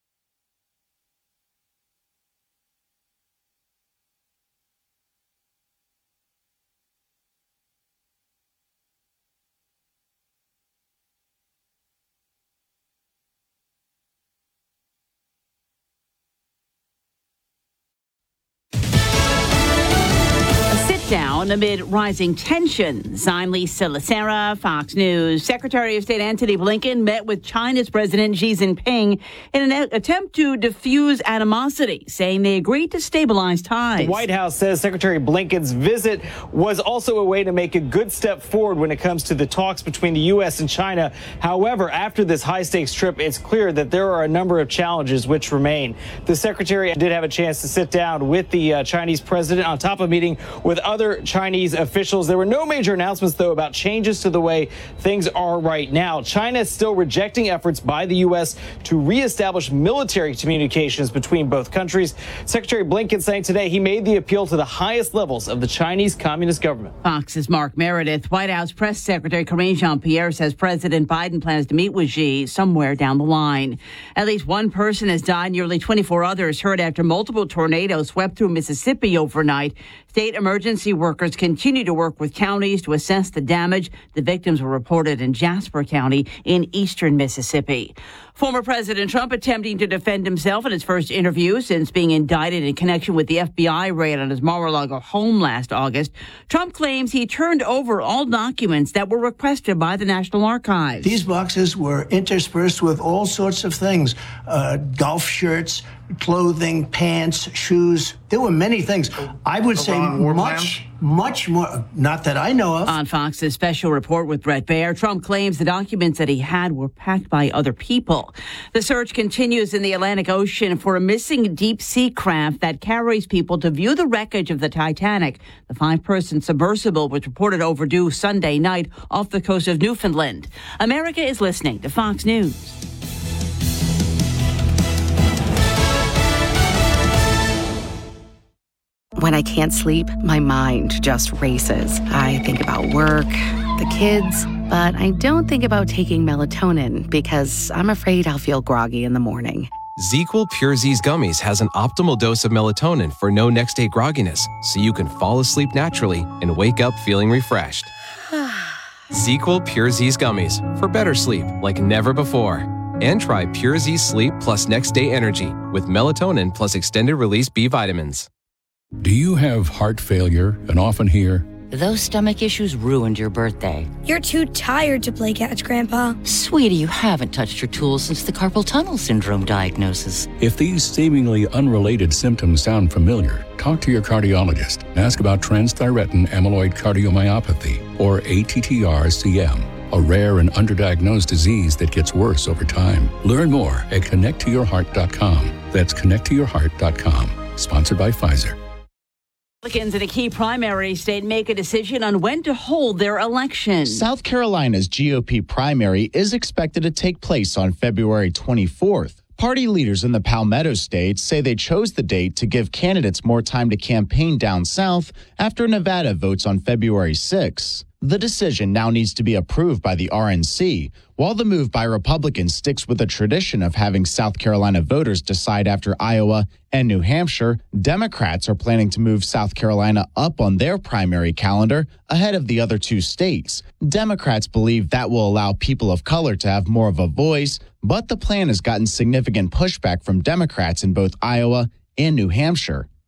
Down amid rising tensions. I'm Lisa Lacera, Fox News. Secretary of State Antony Blinken met with China's President Xi Jinping in an attempt to diffuse animosity, saying they agreed to stabilize ties. The White House says Secretary Blinken's visit was also a way to make a good step forward when it comes to the talks between the U S and China. However, after this high-stakes trip, it's clear that there are a number of challenges which remain. The secretary did have a chance to sit down with the uh, Chinese president on top of meeting with other Other Chinese officials. There were no major announcements, though, about changes to the way things are right now. China is still rejecting efforts by the U S to reestablish military communications between both countries. Secretary Blinken saying today he made the appeal to the highest levels of the Chinese Communist government. Fox's Mark Meredith. White House Press Secretary Karine Jean-Pierre says President Biden plans to meet with Xi somewhere down the line. At least one person has died, nearly twenty-four others hurt after multiple tornadoes swept through Mississippi overnight. State emergency workers continue to work with counties to assess the damage. The victims were reported in Jasper County in eastern Mississippi. Former President Trump attempting to defend himself in his first interview since being indicted in connection with the F B I raid on his Mar-a-Lago home last August. Trump claims he turned over all documents that were requested by the National Archives. These boxes were interspersed with all sorts of things, uh, golf shirts, clothing, pants, shoes. There were many things. I would say much, much more, not that I know of. On Fox's special report with Brett Baer, Trump claims the documents that he had were packed by other people. The search continues in the Atlantic Ocean for a missing deep-sea craft that carries people to view the wreckage of the Titanic. The five-person submersible was reported overdue Sunday night off the coast of Newfoundland. America is listening to Fox News. When I can't sleep, my mind just races. I think about work, the kids, but I don't think about taking melatonin because I'm afraid I'll feel groggy in the morning. ZzzQuil Pure Z's Gummies has an optimal dose of melatonin for no next-day grogginess, so you can fall asleep naturally and wake up feeling refreshed. ZzzQuil Pure Z's Gummies for better sleep like never before. And try Pure Z Sleep plus next-day energy with melatonin plus extended-release B vitamins. Do you have heart failure and often hear, "Those stomach issues ruined your birthday"? "You're too tired to play catch, Grandpa." Sweetie, you haven't touched your tools since the carpal tunnel syndrome diagnosis. If these seemingly unrelated symptoms sound familiar, talk to your cardiologist and ask about transthyretin amyloid cardiomyopathy, or A T T R C M, a rare and underdiagnosed disease that gets worse over time. Learn more at connect to your heart dot com. That's connect to your heart dot com. Sponsored by Pfizer. Republicans in a key primary state make a decision on when to hold their election. South Carolina's G O P primary is expected to take place on February twenty-fourth. Party leaders in the Palmetto State say they chose the date to give candidates more time to campaign down south after Nevada votes on February sixth. The decision now needs to be approved by the R N C, while the move by Republicans sticks with the tradition of having South Carolina voters decide after Iowa and New Hampshire. Democrats are planning to move South Carolina up on their primary calendar ahead of the other two states. Democrats believe that will allow people of color to have more of a voice, but the plan has gotten significant pushback from Democrats in both Iowa and New Hampshire.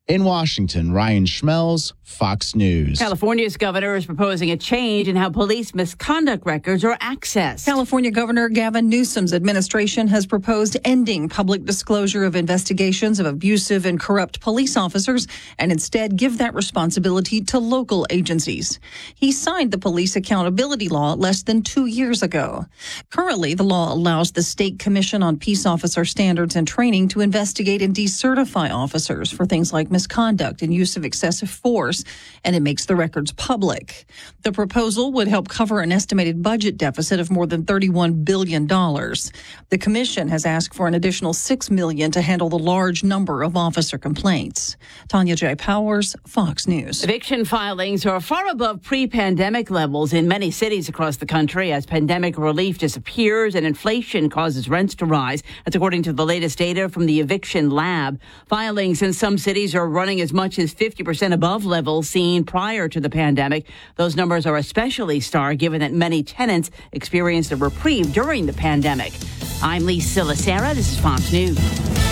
In Washington, Ryan Schmelz, Fox News. California's governor is proposing a change in how police misconduct records are accessed. California Governor Gavin Newsom's administration has proposed ending public disclosure of investigations of abusive and corrupt police officers and instead give that responsibility to local agencies. He signed the police accountability law less than two years ago. Currently, the law allows the State Commission on Peace Officer Standards and Training to investigate and decertify officers for things like misconduct and use of excessive force, and it makes the records public. The proposal would help cover an estimated budget deficit of more than thirty-one billion dollars. The commission has asked for an additional six million dollars to handle the large number of officer complaints. Tanya J. Powers, Fox News. Eviction filings are far above pre-pandemic levels in many cities across the country as pandemic relief disappears and inflation causes rents to rise. That's according to the latest data from the Eviction Lab. Filings in some cities are running as much as fifty percent above levels seen prior to the pandemic. Those numbers are especially stark given that many tenants experienced a reprieve during the pandemic. I'm Lee Silasera. This is Fox News.